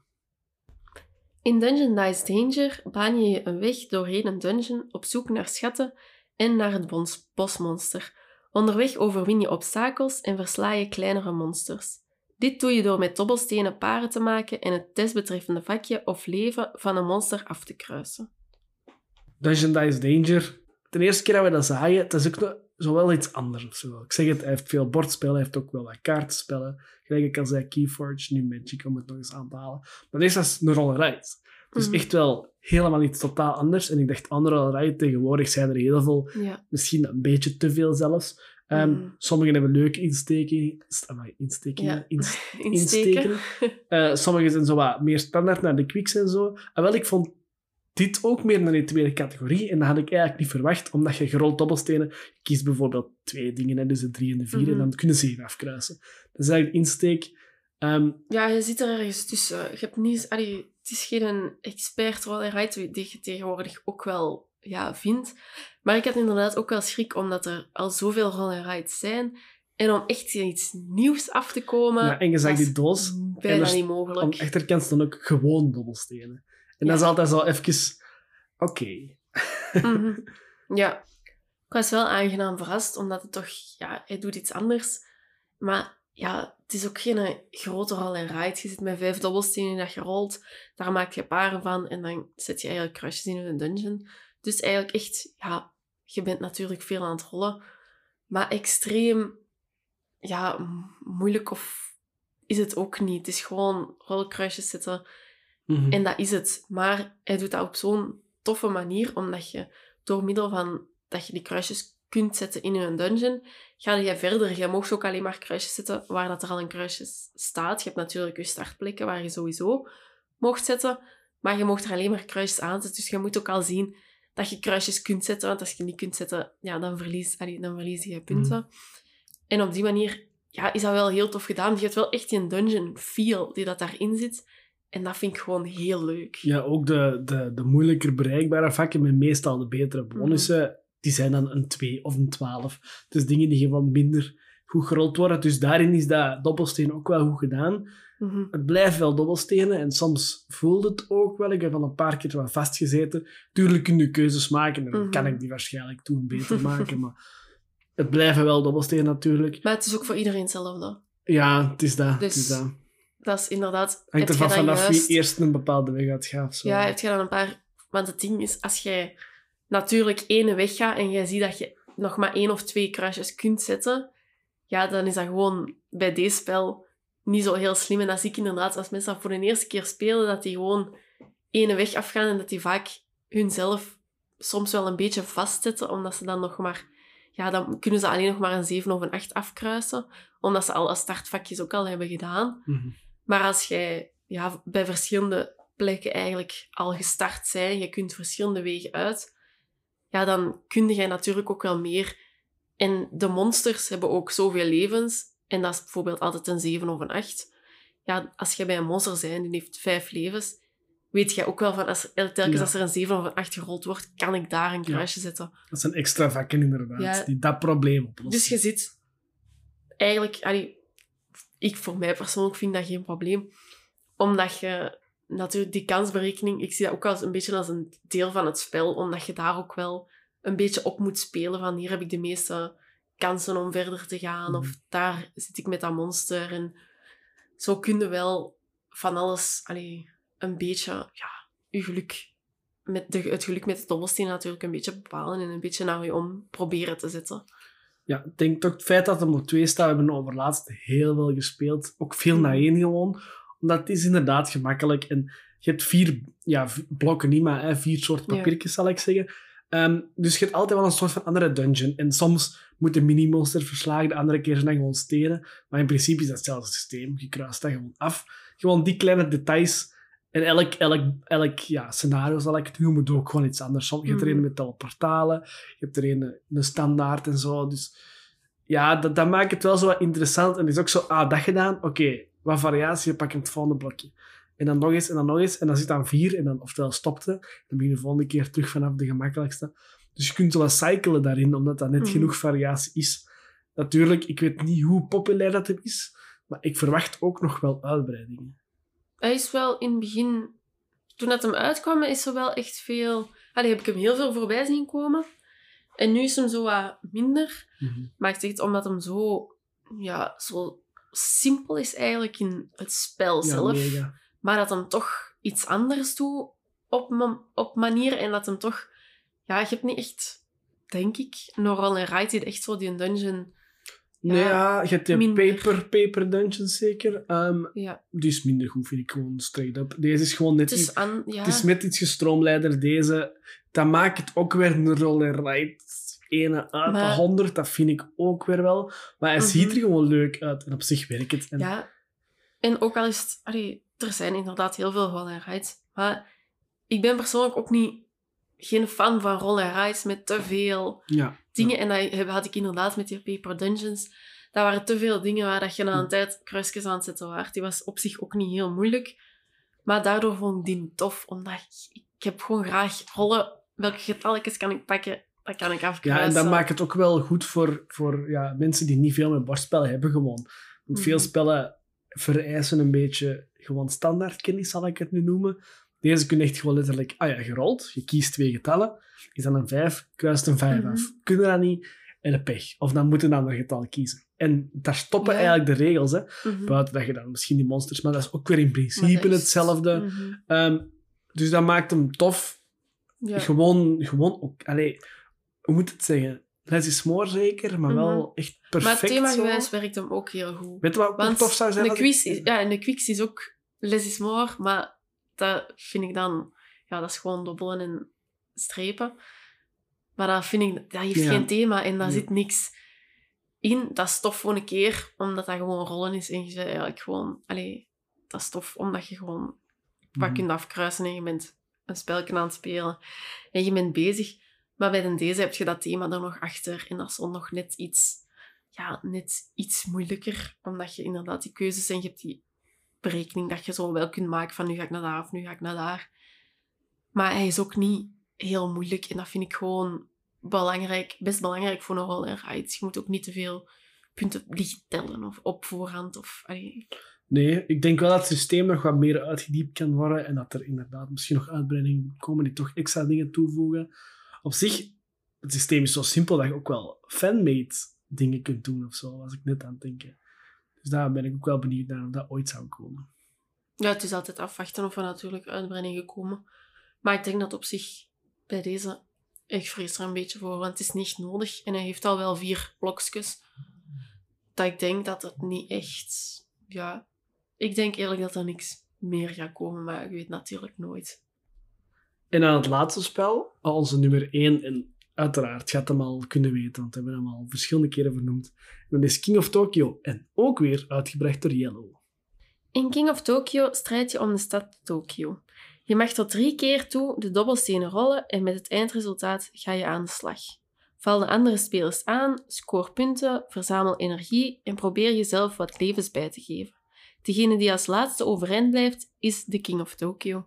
In Dungeon Dice Danger baan je je een weg doorheen een dungeon op zoek naar schatten en naar het bos- bosmonster. Onderweg overwin je obstakels en versla je kleinere monsters. Dit doe je door met dobbelstenen paren te maken en het desbetreffende vakje of leven van een monster af te kruisen. Dungeon Dice Danger... De eerste keer dat we dat zagen, het is ook nog, zo wel iets anders of zo. Ik zeg het, hij heeft veel bordspellen, hij heeft ook wel wat kaartenspellen. Gelijk ik al zei, Keyforge, nu Magic, om het nog eens aan te halen. Maar deze is een rollerij. Het is mm-hmm. echt wel helemaal iets totaal anders. En ik dacht, andere rollerij, tegenwoordig zijn er heel veel, ja. misschien een beetje te veel zelfs. Um, mm. Sommigen hebben leuke insteken, insteken, ja. inst, insteken. uh, Sommigen zijn zo wat meer standaard naar de quicks en zo. En wel, ik vond dit ook meer naar de tweede categorie. En dat had ik eigenlijk niet verwacht, omdat je gerold dobbelstenen... Je kiest bijvoorbeeld twee dingen, hè, dus de drie en de vier, mm-hmm. en dan kunnen ze hier afkruisen. Dat is eigenlijk de insteek. Um, ja, je zit er ergens tussen. Je hebt niet... Allee, het is geen expert rollerij die je tegenwoordig ook wel ja, vindt. Maar ik had inderdaad ook wel schrik, omdat er al zoveel rollerrides zijn. En om echt iets nieuws af te komen... Ja, en je zag die doos. Bijna niet mogelijk. Aan de achterkant staan ook gewoon dobbelstenen. En ja. dat is altijd zo even... Oké. Okay. Mm-hmm. Ja. Ik was wel aangenaam verrast, omdat het toch... Ja, hij doet iets anders. Maar ja, het is ook geen grote roll en ride. Je zit met vijf dobbelstenen dat je rolt. Daar maak je paren van. En dan zet je eigenlijk kruisjes in een dungeon. Dus eigenlijk echt... Ja, je bent natuurlijk veel aan het rollen. Maar extreem... Ja, moeilijk of... Is het ook niet. Het is gewoon rolkruisjes zetten... Mm-hmm. En dat is het. Maar hij doet dat op zo'n toffe manier, omdat je door middel van dat je die kruisjes kunt zetten in een dungeon, ga je verder. Je mag ook alleen maar kruisjes zetten waar dat er al een kruisje staat. Je hebt natuurlijk je startplekken waar je sowieso mocht zetten. Maar je mag er alleen maar kruisjes aanzetten. Dus je moet ook al zien dat je kruisjes kunt zetten. Want als je niet kunt zetten, ja, dan, verlies, allee, dan verlies je punten. Mm. En op die manier ja, is dat wel heel tof gedaan. Je hebt wel echt die dungeon feel die dat daarin zit. En dat vind ik gewoon heel leuk. Ja, ook de, de, de moeilijker bereikbare vakken met meestal de betere bonussen, mm. die zijn dan een twee of een twaalf. Dus dingen die gewoon minder goed gerold worden. Dus daarin is dat dobbelsteen ook wel goed gedaan. Mm-hmm. Het blijft wel dobbelstenen en soms voelt het ook wel. Ik heb al een paar keer wel vastgezeten. Tuurlijk kun je keuzes maken en dan mm-hmm. kan ik die waarschijnlijk toen beter maken. Maar het blijven wel dobbelstenen natuurlijk. Maar het is ook voor iedereen hetzelfde. Ja, het is dat. Dus het is dat. dat is inderdaad... Hangt ervan vanaf juist... wie eerst een bepaalde weg uitgaat. Zo. Ja, heb je dan een paar... Want het ding is, als jij natuurlijk één weg gaat en jij ziet dat je nog maar één of twee kruisjes kunt zetten, ja, dan is dat gewoon bij deze spel niet zo heel slim. En dat zie ik inderdaad, als mensen dat voor de eerste keer spelen, dat die gewoon één weg afgaan en dat die vaak hunzelf soms wel een beetje vastzetten, omdat ze dan nog maar... Ja, dan kunnen ze alleen nog maar een zeven of een acht afkruisen, omdat ze al als startvakjes ook al hebben gedaan. Mm-hmm. Maar als jij ja, bij verschillende plekken eigenlijk al gestart bent, je kunt verschillende wegen uit, ja, dan kun jij natuurlijk ook wel meer. En de monsters hebben ook zoveel levens, en dat is bijvoorbeeld altijd een zeven of een acht. Ja, als je bij een monster bent, die heeft vijf levens, weet jij ook wel van, als, telkens ja. als er een zeven of een acht gerold wordt, kan ik daar een kruisje ja. zetten. Dat zijn extra vakken inderdaad, ja. die dat probleem oplossen. Dus je zit eigenlijk... Allee, ik voor mij persoonlijk vind dat geen probleem. Omdat je natuurlijk die kansberekening... Ik zie dat ook als een beetje als een deel van het spel, omdat je daar ook wel een beetje op moet spelen van hier heb ik de meeste kansen om verder te gaan, mm. of daar zit ik met dat monster. En zo kun je wel van alles... Allee, een beetje, ja, je geluk met de, het geluk met de dobbelsteen natuurlijk een beetje bepalen en een beetje naar je om proberen te zetten. Ja, ik denk toch het feit dat er nog twee staan, we hebben over laatst heel veel gespeeld. Ook veel na één gewoon. Omdat het is inderdaad gemakkelijk. En je hebt vier ja, blokken niet, maar hè, vier soorten papiertjes, ja. zal ik zeggen. Um, dus je hebt altijd wel een soort van andere dungeon. En soms moet de mini-monster verslagen, de andere keer zijn dan gewoon stenen. Maar in principe is dat hetzelfde systeem. Je kruist dat gewoon af. Gewoon die kleine details. En elk, elk, elk ja, scenario, zal ik het noemen, doe ook gewoon iets anders. Je hebt er een met teleportalen, je hebt er een, een standaard en zo. Dus ja, dat, dat maakt het wel zo wat interessant. En het is ook zo, ah, dat gedaan, oké, okay, wat variatie, je pakt het volgende blokje. En dan nog eens, en dan nog eens, en dan zit dan vier, en dan oftewel stopte. Dan begin je de volgende keer terug vanaf de gemakkelijkste. Dus je kunt wel cyclen daarin, omdat dat net mm. genoeg variatie is. Natuurlijk, ik weet niet hoe populair dat is, maar ik verwacht ook nog wel uitbreidingen. Hij is wel in het begin... Toen dat hem uitkwam, is er wel echt veel... Allee, heb ik hem heel veel voorbij zien komen. En nu is hem zo wat minder. Mm-hmm. Maar ik zeg het omdat hem zo... Ja, zo simpel is eigenlijk in het spel ja, zelf. Mega. Maar dat hem toch iets anders doet op, ma- op manier. En dat hem toch... Ja, je hebt niet echt, denk ik, een roll and ride die echt zo die dungeon... Ja, ja, je hebt die paper, paper dungeons zeker. Um, ja. Die is minder goed, vind ik gewoon straight up. Deze is gewoon net het is iets... Aan, ja. Het is met iets gestroomlijnder. Deze, dat maakt het ook weer een roll and ride. Ene uit maar, de honderd, dat vind ik ook weer wel. Maar hij uh-huh. ziet er gewoon leuk uit. En op zich werkt het. En... Ja. En ook al is het... Allee, er zijn inderdaad heel veel roll and rides. Maar ik ben persoonlijk ook niet... Geen fan van roll and rides met te veel ja, dingen. ja. En dat had ik inderdaad met die paper dungeons. Dat waren te veel dingen waar dat je na een tijd kruisjes aan het zetten was. Die was op zich ook niet heel moeilijk. Maar daardoor vond ik die tof. Omdat ik, ik heb gewoon graag rollen. Welke getalletjes kan ik pakken? Dat kan ik afkruisen. Ja, en dat maakt het ook wel goed voor, voor ja, mensen die niet veel met bordspellen hebben gewoon. Want mm-hmm. veel spellen vereisen een beetje gewoon standaardkennis, zal ik het nu noemen. Deze kun je echt gewoon letterlijk... Ah ja, gerold. Je kiest twee getallen. Is dan een vijf, kruist een vijf mm-hmm. af. Kunnen dat niet? En een pech. Of dan moet je een ander getal kiezen. En daar stoppen ja. eigenlijk de regels. Hè. Mm-hmm. Buiten dat je dan misschien die monsters... Maar dat is ook weer in principe is... hetzelfde. Mm-hmm. Um, dus dat maakt hem tof. Ja. Gewoon, gewoon ook... Allez, hoe moet het zeggen? Less is more zeker, maar mm-hmm. wel echt perfect. Maar themagewijs werkt hem ook heel goed. Weet je wat ook tof zou zijn? De quiz is, ja, en de quiz is ook less is more, maar... Dat vind ik dan... Ja, dat is gewoon dobbelen en strepen. Maar dat vind ik... Dat heeft ja. geen thema en daar ja. zit niks in. Dat is tof voor een keer, omdat dat gewoon rollen is. En je zei eigenlijk gewoon... Allee, dat is tof, omdat je gewoon wat Mhm. kunt afkruisen en je bent een spelletje aan het spelen. En je bent bezig. Maar bij de deze heb je dat thema er nog achter. En dat is dan nog net iets, ja, net iets moeilijker. Omdat je inderdaad die keuzes en je hebt die berekening dat je zo wel kunt maken van nu ga ik naar daar of nu ga ik naar daar. Maar hij is ook niet heel moeilijk. En dat vind ik gewoon belangrijk, best belangrijk voor een roll and ride. Je moet ook niet te veel punten liggen tellen of op voorhand. Of, allee. Nee, ik denk wel dat het systeem nog wat meer uitgediept kan worden en dat er inderdaad misschien nog uitbreidingen komen die toch extra dingen toevoegen. Op zich, het systeem is zo simpel dat je ook wel fan-made dingen kunt doen of zo, was ik net aan het denken. Dus daar ben ik ook wel benieuwd naar of dat ooit zou komen. Ja, het is altijd afwachten of er natuurlijk uitbreidingen komen. Maar ik denk dat op zich bij deze... Ik vrees er een beetje voor, want het is niet echt nodig. En hij heeft al wel vier blokjes. Dat ik denk dat het niet echt... Ja, ik denk eerlijk dat er niks meer gaat komen, maar ik weet natuurlijk nooit. En aan het laatste spel, onze nummer één, en uiteraard gaat hem al kunnen weten, want we hebben hem al verschillende keren vernoemd. En dat is King of Tokyo, en ook weer uitgebracht door Yellow. In King of Tokyo strijd je om de stad Tokyo. Je mag tot drie keer toe de dobbelstenen rollen en met het eindresultaat ga je aan de slag. Val de andere spelers aan, scoor punten, verzamel energie en probeer jezelf wat levens bij te geven. Degene die als laatste overeind blijft, is de King of Tokyo.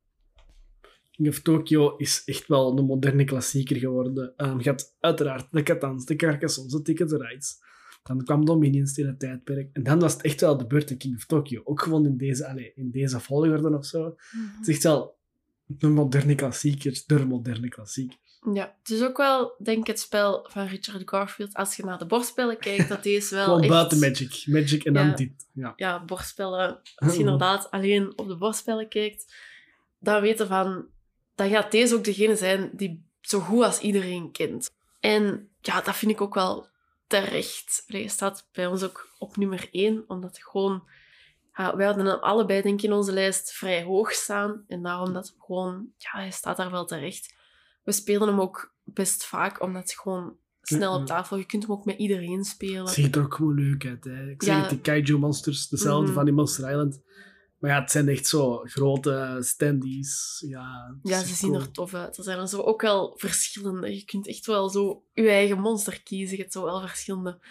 King of Tokyo is echt wel een moderne klassieker geworden. Um, je had uiteraard de Catans, de Carcassonne, de Ticket to Rides. Dan kwam Dominions in het tijdperk. En dan was het echt wel de beurt van King of Tokyo. Ook gewoon in deze, allez, in deze volgorde of zo. Mm-hmm. Het is echt wel een moderne klassieker, de moderne klassieker. Ja, het is ook wel, denk ik, het spel van Richard Garfield. Als je naar de bordspellen kijkt, dat deze wel Gewoon echt... buiten Magic. Magic en Ja. dan dit. Ja. Ja, bordspellen. Als je inderdaad alleen op de bordspellen kijkt, dan weten van... Dan gaat deze ook degene zijn die zo goed als iedereen kent. En ja, dat vind ik ook wel terecht. Hij staat bij ons ook op nummer één, omdat het gewoon... Ja, wij hadden hem allebei, denk ik, in onze lijst vrij hoog staan. En daarom dat we gewoon... Ja, hij staat daar wel terecht. We spelen hem ook best vaak, omdat het gewoon snel op tafel... Je kunt hem ook met iedereen spelen. Het ziet er ook gewoon leuk uit. Hè. Ik zeg Ja. het, die Kaiju Monsters, dezelfde Mhm. van in Monster Island. Maar ja, het zijn echt zo grote standees. Ja, Ja, ze super zien cool. er tof uit. Er zijn er zo ook wel verschillende. Je kunt echt wel zo je eigen monster kiezen. Je hebt zo wel verschillende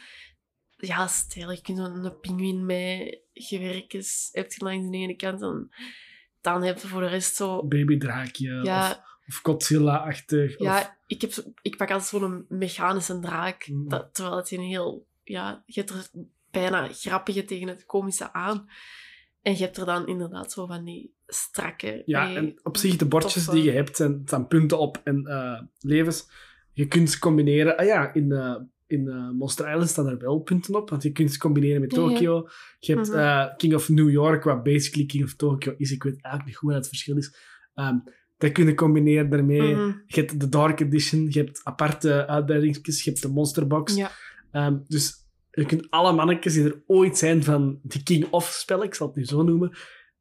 ja, stijlen. Je kunt een, een pinguïn met gewerkjes heb je langs de ene kant. En dan heb je voor de rest zo... Babydraakje Ja, of, of Godzilla-achtig. Of, ja ik, heb zo, ik pak altijd zo'n mechanische draak. Mm. Dat, terwijl het een heel... Ja, je hebt er bijna grappige tegen het komische aan. En je hebt er dan inderdaad zo van die strakke... ja, die en op zich, de bordjes toffe- die je hebt, zijn, staan punten op en eh, levens. Je kunt ze combineren. Ah ja, in, eh, in eh, Monster Island staan er wel punten op, want je kunt ze combineren met Ja, ja. Tokyo. Je hebt Mhm. eh, King of New York, wat basically King of Tokyo is. Ik weet eigenlijk niet hoe dat het verschil is. Um, dat kun je combineren daarmee. Mhm. Je hebt de Dark Edition, je hebt aparte uitbreidingsjes, je hebt de Monster Box. Ja. Um, dus je kunt alle mannetjes die er ooit zijn van die King of spellen, ik zal het nu zo noemen,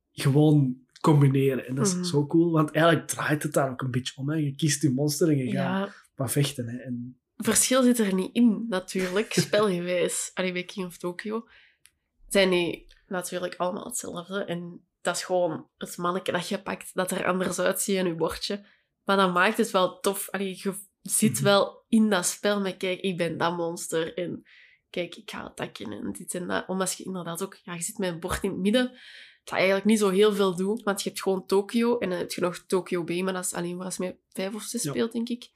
gewoon combineren. En dat is Mhm. zo cool, want eigenlijk draait het daar ook een beetje om. Hè. Je kiest je monster en je gaat Ja, wat vechten. Hè. En, verschil zit er niet in, natuurlijk. Spelgewijs. Allee, bij King of Tokyo zijn die natuurlijk allemaal hetzelfde. En dat is gewoon het manneke dat je pakt, dat er anders uitziet in je bordje. Maar dat maakt het wel tof. Allee, je zit Mhm. wel in dat spel met, kijk, ik ben dat monster. En kijk, ik ga attacken en dit en dat. Omdat je inderdaad ook... Ja, je zit met een bord in het midden. Dat eigenlijk niet zo heel veel doet, want je hebt gewoon Tokyo. En dan heb je nog Tokyo B, maar dat is alleen voor als je met vijf of zes Ja. speelt, denk ik.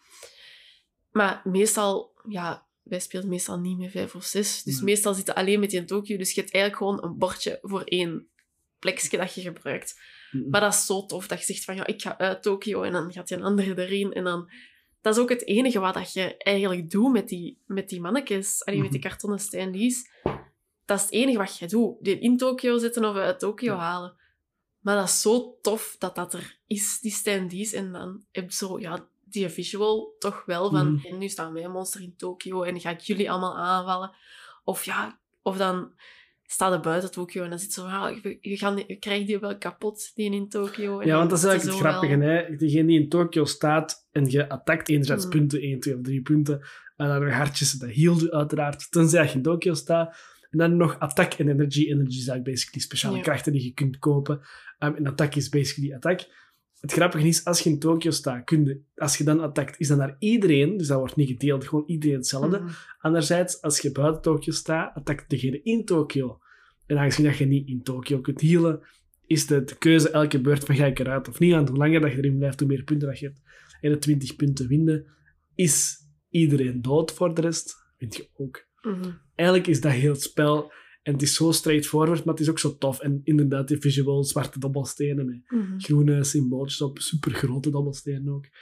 Maar meestal, ja, wij spelen meestal niet met vijf of zes. Dus Nee. meestal zitten alleen met die Tokyo. Dus je hebt eigenlijk gewoon een bordje voor één plekje dat je gebruikt. mm, Maar dat is zo tof dat je zegt van, ja, ik ga uit Tokyo en dan gaat je een andere erin. En dan... Dat is ook het enige wat dat je eigenlijk doet met die, met die mannetjes. Allee, met die Mhm. kartonnen standees. Dat is het enige wat je doet. Die in Tokyo zetten of uit Tokyo Ja. halen. Maar dat is zo tof dat dat er is, die standees. En dan heb je zo, ja, die visual toch wel van... Mhm. En nu staan wij een monster in Tokyo en ga ik jullie allemaal aanvallen. Of ja, of dan staat er buiten Tokyo en dan zit zo van... Ah, we, we, gaan die, we krijgen die wel kapot, die in Tokyo. En ja, want dan dat is eigenlijk zit het er zo grappige. wel- Hè? Degene die in Tokyo staat en je attact enerzijds Mm. punten, één, twee of drie punten. En dan heb je hartjes, dat hield je uiteraard, tenzij je in Tokyo staat. En dan nog attack en energy. Energy is eigenlijk basically speciale Ja. krachten die je kunt kopen. Um, en attack is basically attack. Het grappige is, als je in Tokio staat, kun je, als je dan attackt, is dan naar iedereen, dus dat wordt niet gedeeld, gewoon iedereen hetzelfde. Mhm. Anderzijds, als je buiten Tokio staat, attackt degene in Tokio. En aangezien dat je niet in Tokio kunt healen, is de, de keuze elke beurt van ga ik eruit of niet. Want hoe langer dat je erin blijft, hoe meer punten dat je hebt. En de twintig punten winnen, is iedereen dood voor de rest. Vind je ook. Mhm. Eigenlijk is dat heel het spel. En het is zo straightforward, maar het is ook zo tof. En inderdaad, die visual zwarte dobbelstenen met Mhm. groene symbooltjes op. Supergrote dobbelstenen ook.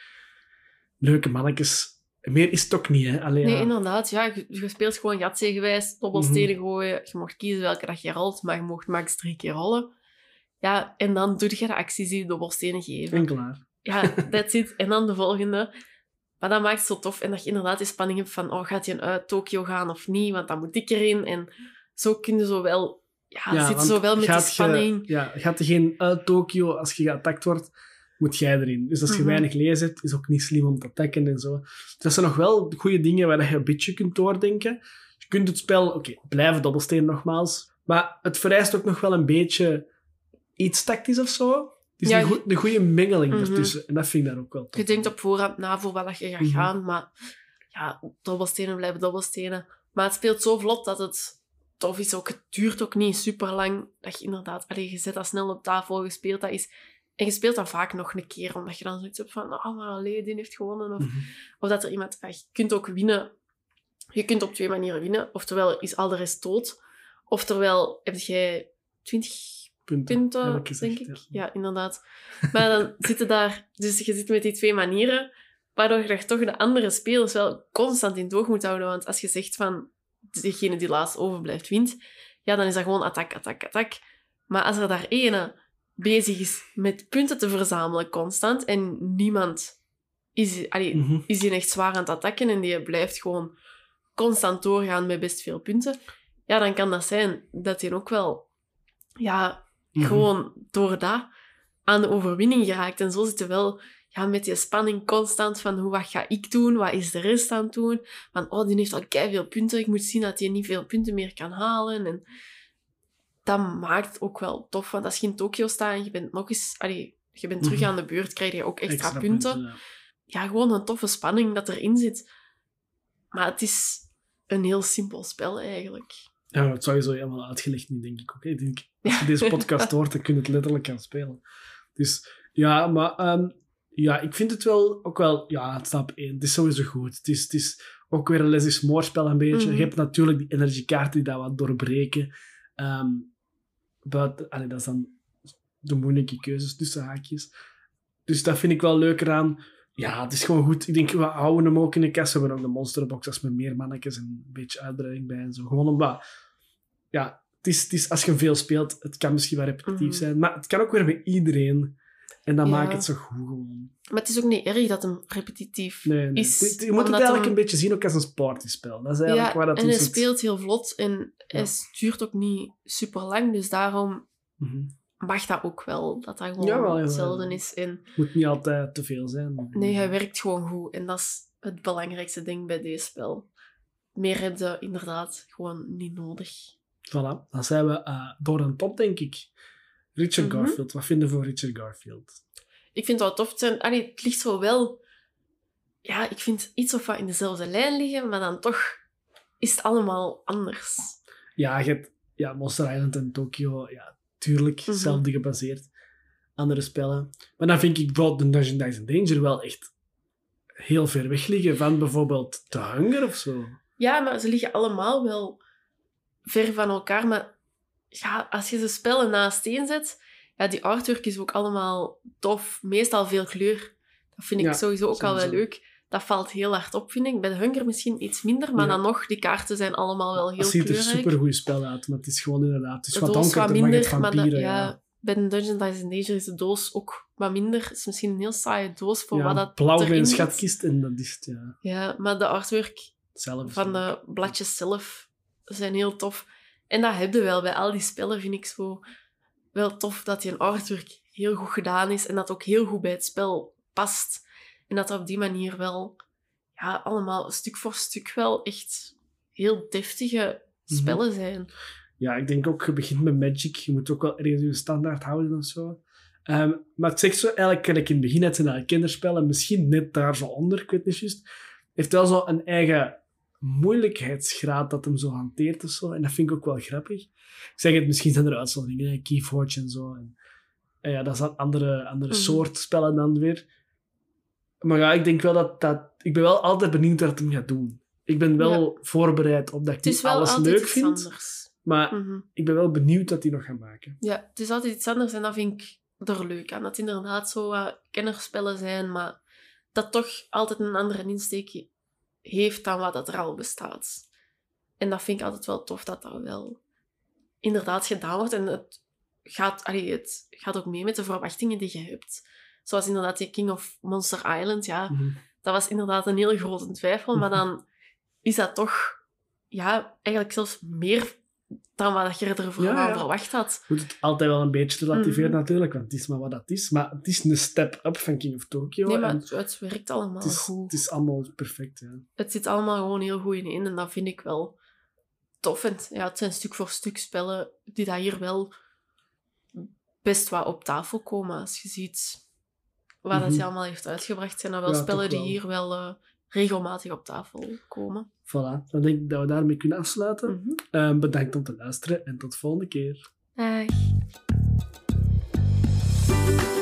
Leuke mannetjes. Meer is het ook niet, hè. Allee, Nee, ja. inderdaad. Ja, je, je speelt gewoon Yahtzee-gewijs, dobbelstenen gooien. Je mocht kiezen welke dat je rolt, maar je mocht max drie keer rollen. Ja, en dan doe je de acties die je dobbelstenen geven. En klaar. Ja, that's it. En dan de volgende. Maar dat maakt het zo tof. En dat je inderdaad die spanning hebt van, oh, gaat hij uit Tokio gaan of niet? Want dan moet ik erin. En zo kun je zo wel... Ja, Ja, zit want zo wel met die gaat je- spanning. ja, gaat er geen uit Tokio, als je geattackt wordt, moet jij erin. Dus als je Mhm. weinig lees hebt, is het ook niet slim om te attacken en zo. Dus dat zijn nog wel goede dingen waar je een beetje kunt doordenken. Je kunt het spel, oké, blijven dobbelstenen nogmaals, maar het vereist ook nog wel een beetje iets tactisch of zo. Het is Ja, een, goe- een goede mengeling Mhm. ertussen. En dat vind ik daar ook wel tof. Je denkt op voorhand na voor wat je gaat Mhm. gaan, maar ja, dobbelstenen blijven dobbelstenen. Maar het speelt zo vlot dat het tof is ook. Het duurt ook niet super lang. Dat je inderdaad, allee, je zet dat snel op tafel, je speelt dat is. En je speelt dat vaak nog een keer, omdat je dan zoiets hebt van, oh, maar allee, die heeft gewonnen. Of, Mhm. of dat er iemand, ah, je kunt ook winnen. Je kunt op twee manieren winnen. Oftewel is al de rest dood. Oftewel heb jij twintig Punten, punten, heb ik gezegd, denk ik. ja. Ja. inderdaad. Maar dan zitten daar... Dus je zit met die twee manieren, waardoor je daar toch de andere spelers wel constant in het oog moet houden. Want als je zegt van, degene die laatst overblijft wint, ja, dan is dat gewoon attack, attack, attack. Maar als er daar ene bezig is met punten te verzamelen constant en niemand is, allee, Mhm. is die echt zwaar aan het attacken en die blijft gewoon constant doorgaan met best veel punten, ja, dan kan dat zijn dat hij ook wel... Ja, Mhm. gewoon door dat aan de overwinning geraakt. En zo zitten wel ja, met die spanning constant van hoe, wat ga ik doen? Wat is de rest aan het doen? Van, oh, die heeft al keiveel punten. Ik moet zien dat hij niet veel punten meer kan halen. En dat maakt het ook wel tof. Want als je in Tokio staat en je bent nog eens... Allee, je bent terug Mhm. aan de beurt, krijg je ook extra, punten. ja. Ja, gewoon een toffe spanning dat erin zit. Maar het is een heel simpel spel, eigenlijk. Ja, het sowieso helemaal uitgelegd niet, denk ik ook. Ik denk, als je deze podcast hoort, dan kun je het letterlijk gaan spelen. Dus ja, maar ehm, ja, ik vind het wel ook wel... Ja, het staat op één. Het is sowieso goed. Het is, het is ook weer een less is more spel een beetje. Mhm. Je hebt natuurlijk die energiekaarten die dat wat doorbreken. Ehm buiten, allee, dat is dan de moeilijke keuzes tussen haakjes. Dus dat vind ik wel leuker aan. Ja, het is gewoon goed. Ik denk, we houden hem ook in de kast. We hebben ook de monsterbox als met meer mannetjes en een beetje uitbreiding bij en zo. Gewoon omdat... Ja, het is, het is, als je veel speelt, het kan misschien wel repetitief Mhm. zijn, maar het kan ook weer met iedereen. En dat Ja. maakt het zo goed gewoon. Maar het is ook niet erg dat hem repetitief Nee, nee. is. Het- je moet het omdat eigenlijk hem- een beetje zien ook als een partyspel. Dat is eigenlijk Ja, waar dat en in hij zit. speelt heel vlot en hij Ja. duurt ook niet super lang, dus daarom Mhm. mag dat ook wel, dat dat gewoon Jawel, jawel, hetzelfde jawel. is. En Het moet niet altijd te veel zijn. nee, hij werkt gewoon goed en dat is het belangrijkste ding bij deze spel. Meer heb je inderdaad gewoon niet nodig. Voilà, dan zijn we uh, door een top, denk ik. Richard Mhm. Garfield. Wat vinden we van Richard Garfield? Ik vind het wel tof. Het, zijn, allee, het ligt zo wel... Ja, ik vind iets of wat in dezelfde lijn liggen, maar dan toch is het allemaal anders. Ja, je hebt ja, Monster Island en Tokyo. Ja, tuurlijk, Mhm. hetzelfde gebaseerd. Andere spellen. Maar dan vind ik bijvoorbeeld de Dungeon Dice and Danger wel echt heel ver weg liggen van bijvoorbeeld The Hunger of zo. Ja, maar ze liggen allemaal wel ver van elkaar. Maar ja, als je ze spellen naast één zet, ja, die artwork is ook allemaal tof. Meestal veel kleur. Dat vind ik Ja, sowieso ook al wel sowieso. leuk. Dat valt heel hard op, vind ik. Bij de Hunger misschien iets minder, maar Ja. dan nog, die kaarten zijn allemaal wel heel Het ziet er kleurrijk. super goed spel uit, maar het is gewoon inderdaad... Het is De wat doos donkerder, wat maar je minder, hebt maar dat- vampieren. ja, ja. bij de Dungeons Dice and Danger is de doos ook wat minder. Het is misschien een heel saaie doos voor Ja, wat dat blauw met erin een zit. schatkist en dat is het, ja. Ja, maar de artwork Hetzelfde. van de bladjes zelf zijn heel tof. En dat heb je wel bij al die spellen, vind ik zo wel tof dat die een artwork heel goed gedaan is en dat ook heel goed bij het spel past. En dat dat op die manier wel, ja, allemaal stuk voor stuk wel echt heel deftige spellen zijn. Ja, ik denk ook, je begint met Magic. Je moet ook wel ergens je standaard houden of zo. Um, maar het zegt zo, eigenlijk kan ik in het begin net zijn kinderspellen, misschien net daar zo onder, ik weet niet juist. Heeft wel zo een eigen moeilijkheidsgraad dat hem zo hanteert of zo. En dat vind ik ook wel grappig. Ik zeg het, misschien zijn er uitzonderingen, Keyforge en zo. En, en ja, dat zijn andere, andere mm. soort spellen dan weer. Maar ja, ik denk wel dat, dat... Ik ben wel altijd benieuwd wat hem gaat doen. Ik ben wel ja. voorbereid op dat ik niet alles leuk vind. Anders. Maar mm-hmm. ik ben wel benieuwd wat hij nog gaat maken. Ja, het is altijd iets anders en dat vind ik er leuk aan. Dat het inderdaad zo uh, kennerspellen zijn, maar dat toch altijd een andere insteek heeft dan wat dat er al bestaat. En dat vind ik altijd wel tof dat dat wel inderdaad gedaan wordt. En het gaat, allee, het gaat ook mee met de verwachtingen die je hebt. Zoals inderdaad die King of Monster Island. Ja, mm-hmm. dat was inderdaad een heel grote twijfel. Maar dan is dat toch ja, eigenlijk zelfs meer dan wat je ervoor ja, ja. verwacht had. Je moet het altijd wel een beetje relativeren mm-hmm. natuurlijk, want het is maar wat dat is. Maar het is een step-up van King of Tokyo. Nee, maar het, het werkt allemaal het is, goed. Het is allemaal perfect, ja. Het zit allemaal gewoon heel goed in en dat vind ik wel tof. En ja, het zijn stuk voor stuk spellen die daar hier wel best wat op tafel komen. Als je ziet wat mm-hmm. hij allemaal heeft uitgebracht, zijn dat wel ja, spellen die wel. hier wel uh, regelmatig op tafel komen. Voilà, dan denk ik dat we daarmee kunnen afsluiten. Mm-hmm. Um, bedankt om te luisteren en tot de volgende keer. Dag.